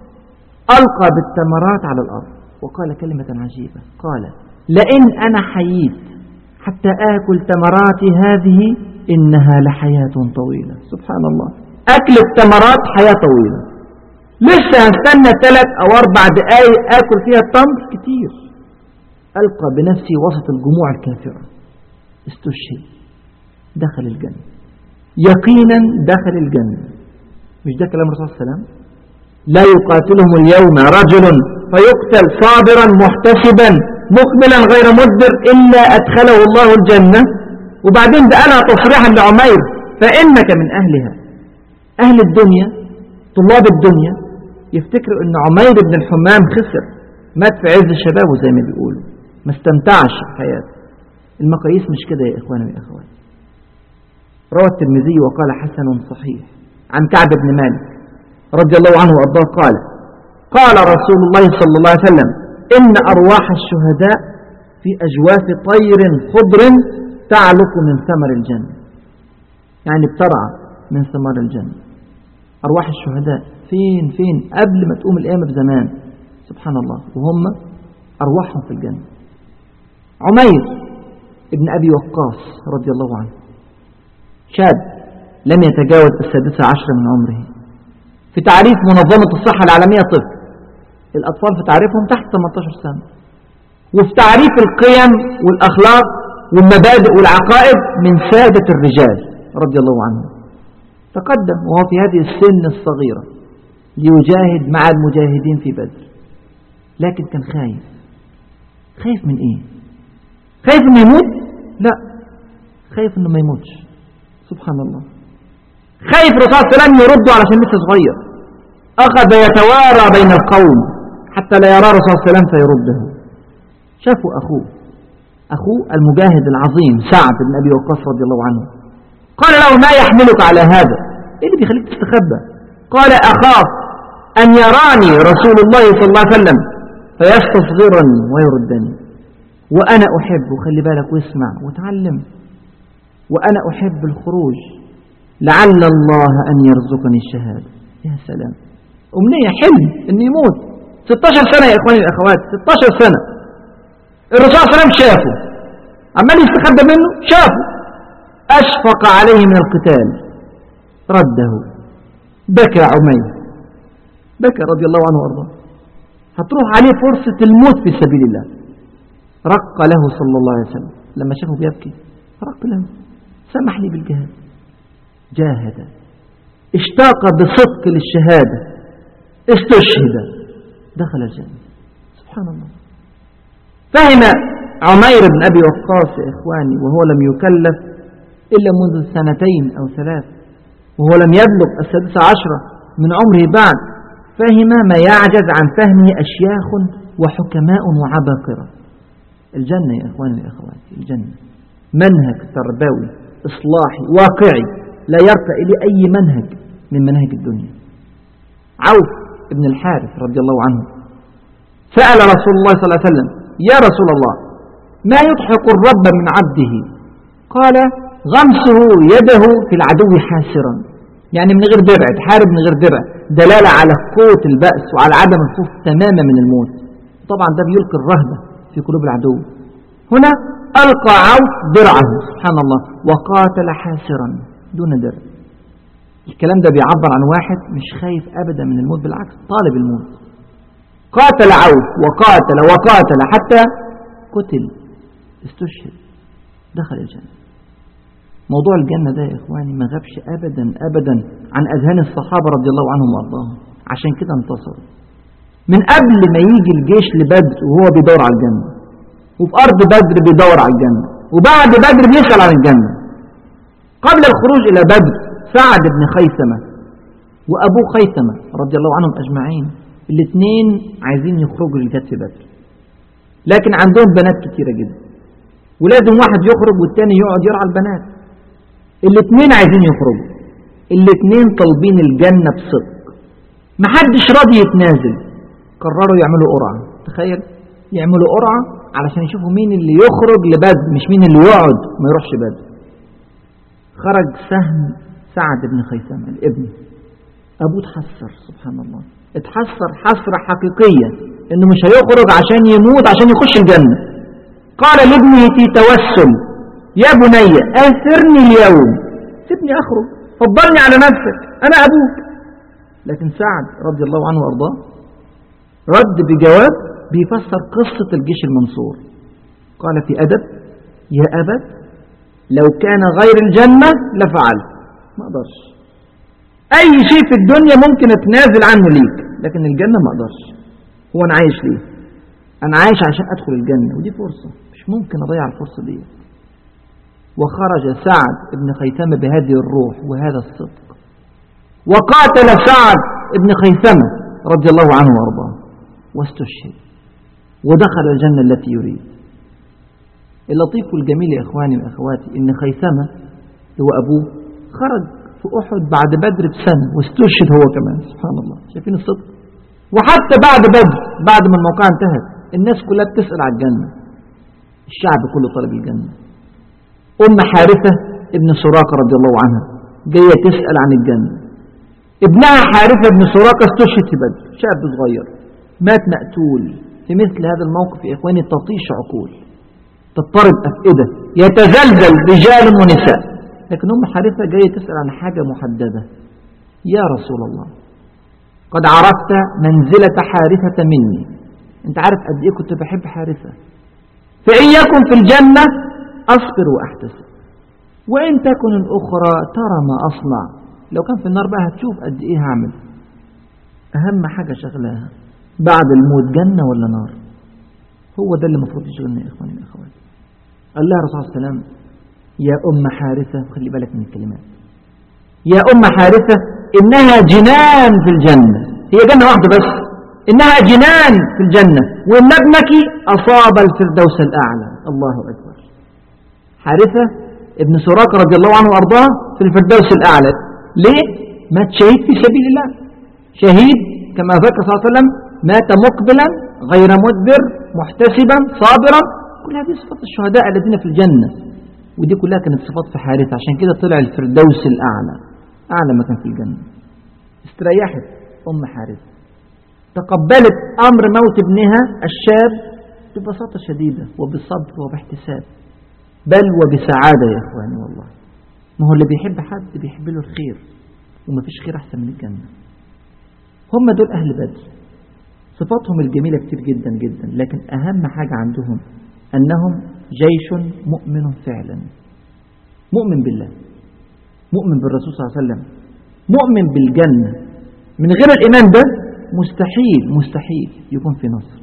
ألقى بالتمرات على الأرض وقال كلمة عجيبة، قال لئن أنا حييت حتى آكل تمراتي هذه إنها لحياة طويلة. سبحان الله، أكل التمرات حياة طويلة. لسه هستنى 3 أو 4 دقايق آكل فيها التمر كتير. ألقى بنفسي وسط الجموع الكافرة، استشهد، دخل الجنة يقينا، دخل الجنة. مش ده كلام الرسول صلى الله عليه وسلم؟ لا يقاتلهم اليوم رجل فيقتل صابرا محتسبا مقبلا غير مدبر إلا أدخله الله الجنة. وبعدين ده قالها تصريحا لعمير فإنك من أهلها. أهل الدنيا طلاب الدنيا يفتكروا أن عمير بن الحمام خسر، مات في عز شبابه زي ما بيقولوا، ما استمتعش بحياته. المقاييس مش كده يا إخواني وأخواتي. روى الترمذي وقال حسن صحيح عن كعب بن مالك رضي الله عنه وأرضاه قال قال رسول الله صلى الله عليه وسلم إن أرواح الشهداء في أجواف طير خضر تعلق من ثمر الجنة، يعني بترعى من ثمار الجنة. أرواح الشهداء فين قبل ما تقوم القيامة بزمان، سبحان الله، وهم أرواحهم في الجنة. عمير ابن أبي وقاص رضي الله عنه شاب لم يتجاوز 16 من عمره، في تعريف منظمة الصحة العالمية طفل. الأطفال في تعريفهم تحت 18 سنة. وفي تعريف القيم والأخلاق والمبادئ والعقائد من سادة الرجال رضي الله عنهم. تقدم وهو في هذه السن الصغيرة ليجاهد مع المجاهدين في بدر، لكن كان خايف. خايف من ايه؟ خايف انه يموت؟ لا، خايف انه ما يموتش. سبحان الله. خايف الرسول صلى الله عليه وسلم يرده علشان لسه صغير. أخذ يتوارى بين القوم حتى لا يرى الرسول صلى الله عليه وسلم فيرده. شافوا أخوه المجاهد العظيم سعد بن أبي وقاص رضي الله عنه. قال له: ما يحملك على هذا؟ إيه اللي بيخليك تستخبى؟ قال: أخاف أن يراني رسول الله صلى الله عليه وسلم فيستصغرني ويردني، وأنا أحب، وخلي بالك واسمع وتعلم، وأنا أحب الخروج لعل الله أن يرزقني الشهادة. يا سلام، أمنية، حلم أن يموت. 16 سنة يا إخواني الأخوات، 16 سنة. الرسول صلى الله عليه وسلم شافه عمال يستخبى منه، شافه، أشفق عليه من القتال، رده. بكى عمير، بكى رضي الله عنه وارضاه. هتروح عليه فرصة الموت في سبيل الله. رق له صلى الله عليه وسلم لما شافه بيبكي، رق له: سمح لي بالجهاد. جاهد، اشتاق بصدق للشهادة، استشهد، دخل الجنة. سبحان الله. فهم عمير بن أبي وقاص يا إخواني وهو لم يكلف إلا منذ 2 أو 3، وهو لم يبلغ 16 من عمره بعد، فهم ما يعجز عن فهمه أشياخ وحكماء وعباقرة. الجنة يا إخواني وأخواتي، الجنة منهج تربوي إصلاحي واقعي لا يرقى إليه أي منهج من مناهج الدنيا. عوف بن الحارث رضي الله عنه سأل رسول الله صلى الله عليه وسلم: يا رسول الله، ما يضحك الرب من عبده؟ قال: غمسه يده في العدو حاسرا، يعني من غير درع، تحارب من غير درع، دلالة على قوة البأس وعلى عدم الخوف تماما من الموت. طبعا ده بيلقي الرهبة في قلوب العدو. هنا ألقى عوف درعه سبحان الله وقاتل حاسرا دون درع. الكلام ده بيعبر عن واحد مش خايف أبدا من الموت، بالعكس طالب الموت. قاتل عوف وقاتل حتى قتل، استشهد، دخل الجنة. موضوع الجنة ده يا إخواني ما غابش أبدا عن أذهان الصحابة رضي الله عنهم وأرضاهم، عشان كده انتصروا من قبل ما يجي الجيش لبدر وهو بيدور على الجنة، وفي أرض بدر بيدور على الجنة، وبعد بدر بيسأل عن الجنة. قبل الخروج إلى بدر سعد بن خيثمة وأبوه خيثمة رضي الله عنهم أجمعين، الاثنين عايزين يخرجوا للجهاد في بدر، لكن عندهم بنات كتيرة جدا، ولازم واحد يخرج والتاني يقعد يرعى البنات. الاثنين عايزين يخرجوا، الاثنين طالبين الجنة بصدق، محدش راضي يتنازل. قرروا يعملوا قرعة، تخيل، يعملوا قرعة علشان يشوفوا مين اللي يخرج لبدر، مش مين اللي يقعد ما يروحش بدر. خرج سهم سعد بن خيثمة الابن. أبوه اتحسر سبحان الله، اتحسر حسرة حقيقية انه مش هيخرج عشان يموت عشان يخش الجنة. قال لابنه في توسل: يا بني آثرني اليوم، سيبني أخرج، فضلني على نفسك، أنا أبوك. لكن سعد رضي الله عنه وأرضاه رد بجواب بيفسر قصة الجيش المنصور. قال في أدب: يا أبت لو كان غير الجنة لفعلت، ما أقدرش، أي شيء في الدنيا ممكن أتنازل عنه ليك، لكن الجنة ما أقدرش. هو أنا عايش ليه؟ أنا عايش عشان أدخل الجنة، ودي فرصة مش ممكن أضيع الفرصة دي. وخرج سعد بن خيثمة بهذه الروح وهذا الصدق، وقاتل سعد بن خيثمة رضي الله عنه وارضاه واستشهد ودخل الجنة التي يريد. اللطيف والجميل يا إخواني وأخواتي إن خيثمة هو أبوه خرج في أحد بعد بدر بسنة واستشهد هو كمان. سبحان الله، شايفين الصدق؟ وحتى بعد بدر بعد ما الموقع انتهت الناس كلها بتسأل على الجنة، الشعب كله طلب الجنة. أم حارثة ابن سراقة رضي الله عنها جاية تسأل عن الجنة. ابنها حارثة ابن سراقة استشهد في بدر، شاب صغير مات مقتول. في مثل هذا الموقف يا إخواني تطيش عقول، تضطرب أفئدة، يتزلزل رجال ونساء. لكن أم حارثة جاية تسأل عن حاجة محددة: يا رسول الله، قد عرفت منزلة حارثة مني. انت عارف قد ايه كنت بحب حارثة. فإن يكن في الجنة أصبر وأحتسب، وإن تكن الأخرى ترى ما أصنع. لو كان في النار بقى هتشوف قد ايه هعمل. أهم حاجة شغلها بعد الموت جنة ولا نار. هو ده اللي المفروض يشغلنا يا إخواني والأخوات. قال لها الرسول صلى الله عليه وسلم يا أم حارثة، خلي بالك من الكلمات، يا أم حارثة إنها جنان في الجنة. هي جنة واحدة بس، إنها جنان في الجنة، وإن ابنك أصاب الفردوس الأعلى. الله أكبر. حارثة ابن سراقة رضي الله عنه وأرضاه في الفردوس الأعلى. ليه؟ مات شهيد في سبيل الله. شهيد كما ذكر صلى الله عليه وسلم مات مقبلا غير مدبر محتسبا صابرا. كل هذه صفات الشهداء الذين في الجنة، ودي كلها كانت صفات في حارثة. عشان كده طلع الفردوس الأعلى، أعلى مكان في الجنة. استريحت أم حارثة، تقبلت أمر موت ابنها الشاب ببساطة شديدة وبصبر وباحتساب، بل وبسعادة يا إخواني. والله ما هو اللي بيحب حد بيحب له الخير، وما فيش خير أحسن من الجنة. هم دول أهل بدر، صفاتهم الجميلة كتير جدا جدا، لكن أهم حاجة عندهم أنهم جيش مؤمن فعلا، مؤمن بالله، مؤمن بالرسول صلى الله عليه وسلم، مؤمن بالجنة. من غير الإيمان ده مستحيل يكون في نصر.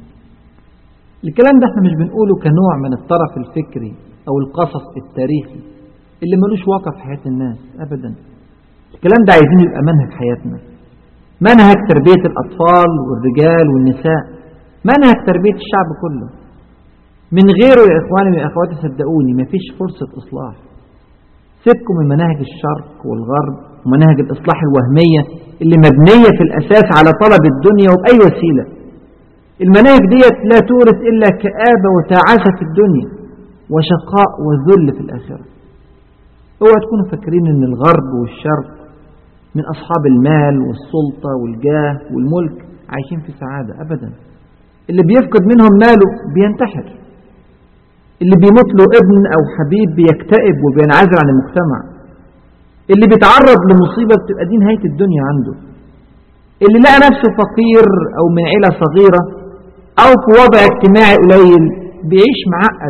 الكلام ده احنا مش بنقوله كنوع من الطرف الفكري أو القصص التاريخي اللي ملوش واقع في حياة الناس أبدا. الكلام ده عايزين يبقى منهج حياتنا، منهج تربية الأطفال والرجال والنساء، منهج تربية الشعب كله. من غيره يا إخواني وأخواتي صدقوني مفيش فرصة إصلاح. سيبكم من مناهج الشرق والغرب ومناهج الإصلاح الوهمية اللي مبنية في الأساس على طلب الدنيا وبأي وسيلة. المناهج ديت لا تورث إلا كآبة وتعاسة في الدنيا وشقاء وذل في الآخرة. اوعوا تكونوا فاكرين ان الغرب والشرق من أصحاب المال والسلطة والجاه والملك عايشين في سعادة أبدا. اللي بيفقد منهم ماله بينتحر، اللي بيموت له ابن أو حبيب بيكتئب وبينعزل عن المجتمع، اللي بيتعرض لمصيبة بتبقى دي نهاية الدنيا عنده، اللي لقى نفسه فقير أو من عيلة صغيرة أو في وضع اجتماعي قليل بيعيش معقد،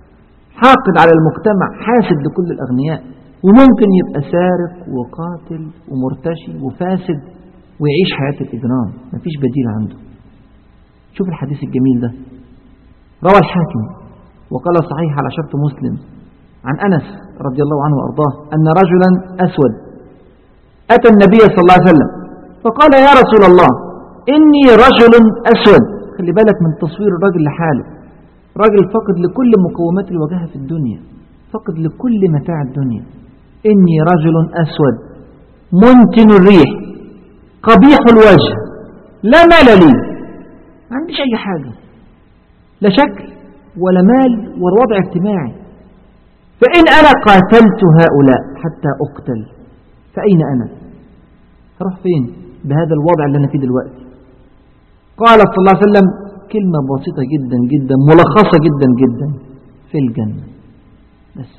حاقد على المجتمع، حاسد لكل الأغنياء، وممكن يبقى سارق وقاتل ومرتشي وفاسد ويعيش حياة الإجرام، مفيش بديل عنده. شوف الحديث الجميل ده، روى الحاكم وقال صحيح على شرط مسلم عن أنس رضي الله عنه وأرضاه أن رجلا أسود أتى النبي صلى الله عليه وسلم فقال يا رسول الله إني رجل أسود. خلي بالك من تصوير الرجل لحاله، راجل فقد لكل مقومات الوجاهة في الدنيا، فقد لكل متاع الدنيا. إني رجل أسود منتن الريح قبيح الوجه لا مال لي، ما عنديش أي حاجة، لا شكل ولا مال ولا وضع اجتماعي. فإن أنا قاتلت هؤلاء حتى أقتل فأين أنا؟ هروح فين بهذا الوضع اللي أنا فيه دلوقتي؟ قال صلى الله عليه وسلم كلمة بسيطة جدا جدا ملخصة جدا جدا، في الجنة بس.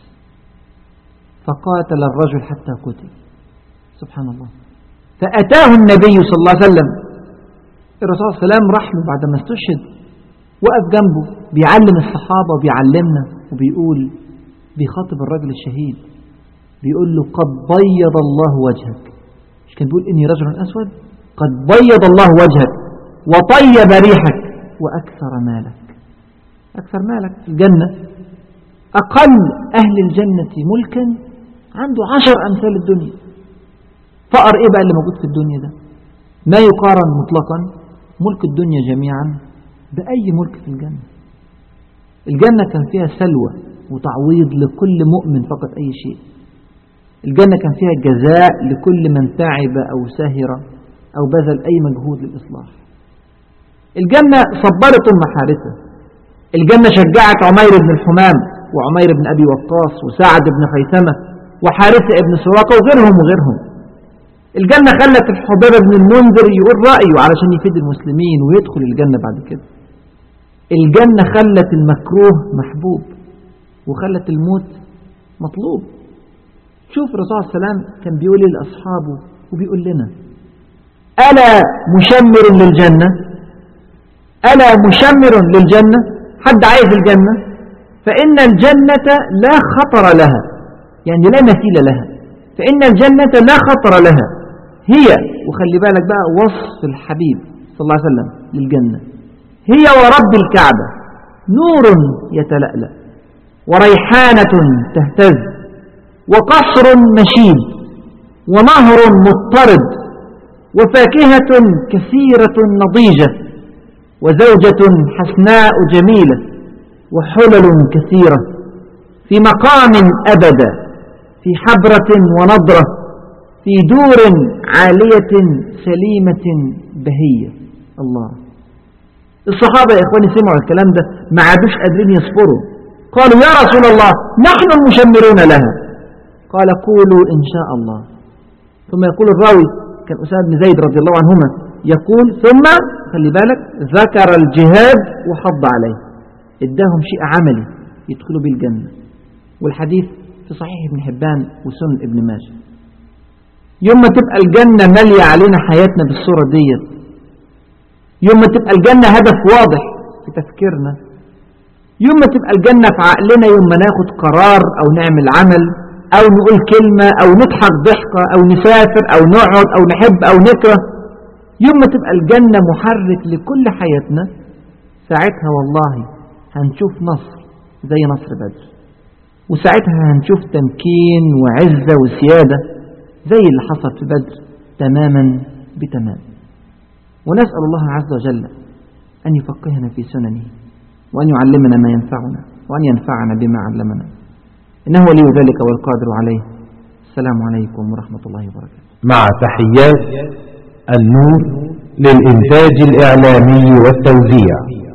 فقاتل الرجل حتى قتل. سبحان الله. فأتاه النبي صلى الله عليه وسلم، الرسول صلى الله عليه وسلم راح له بعد ما استشهد، وقف جنبه بيعلم الصحابة وبيعلمنا وبيقول، بيخاطب الرجل الشهيد بيقول له قد بيض الله وجهك. مش كان بيقول إني رجل أسود؟ قد بيض الله وجهك وطيب ريحك وأكثر مالك. أكثر مالك في الجنة. أقل أهل الجنة ملكا عنده 10 أمثال الدنيا. فقر إيه بقى اللي موجود في الدنيا ده؟ ما يقارن مطلقا ملك الدنيا جميعا بأي ملك في الجنة. الجنة كان فيها سلوى وتعويض لكل مؤمن فقط أي شيء. الجنة كان فيها جزاء لكل من تعب أو سهر أو بذل أي مجهود للإصلاح. الجنة صبرت أم حارثة. الجنة شجعت عمير بن الحمام وعمير بن أبي وقاص وسعد بن خيثمة وحارثة بن سراقة وغيرهم. الجنة خلت الحباب بن المنذر يقول رأيه علشان يفيد المسلمين ويدخل الجنة بعد كده. الجنة خلت المكروه محبوب وخلت الموت مطلوب. شوف الرسول صلى الله عليه وسلم كان بيقول لأصحابه وبيقول لنا ألا مشمر للجنة؟ ألا مشمر للجنة؟ حد عايز الجنة؟ فإن الجنة لا خطر لها، يعني لا مثيل لها، فإن الجنة لا خطر لها، هي، وخلي بالك بقى وصف الحبيب صلى الله عليه وسلم للجنة، هي ورب الكعبة نور يتلألأ، وريحانة تهتز، وقصر مشيد، ونهر مضطرد، وفاكهة كثيرة نضيجة، وزوجة حسناء جميلة، وحلل كثيرة، في مقام أبدا، في حبرة ونضرة، في دور عالية سليمة بهية. الله. الصحابة يا إخواني سمعوا الكلام ده ما عادوش قادرين يصبروا، قالوا يا رسول الله نحن المشمرون لها، قال قولوا إن شاء الله. ثم يقول الراوي كان أسامة بن زيد رضي الله عنهما يقول ثم خلي بالك ذكر الجهاد وحض عليه، اداهم شيء عملي يدخلوا به الجنة. والحديث في صحيح ابن حبان وسنن ابن ماجه. يوم ما تبقى الجنة مالية علينا حياتنا بالصورة ديت، يوم ما تبقى الجنة هدف واضح في تفكيرنا، يوم ما تبقى الجنة في عقلنا، يوم ما ناخد قرار أو نعمل عمل أو نقول كلمة أو نضحك ضحكة أو نسافر أو نقعد أو نحب أو نكره، يوم ما تبقى الجنة محرك لكل حياتنا، ساعتها والله هنشوف نصر زي نصر بدر، وساعتها هنشوف تمكين وعزة وسيادة زي اللي حصل في بدر تماما بتمام. ونسأل الله عز وجل أن يفقهنا في سننه، وأن يعلمنا ما ينفعنا، وأن ينفعنا بما علمنا، إنه ولي ذلك والقادر عليه. السلام عليكم ورحمة الله وبركاته. مع تحيات النور للإنتاج الإعلامي والتوزيع.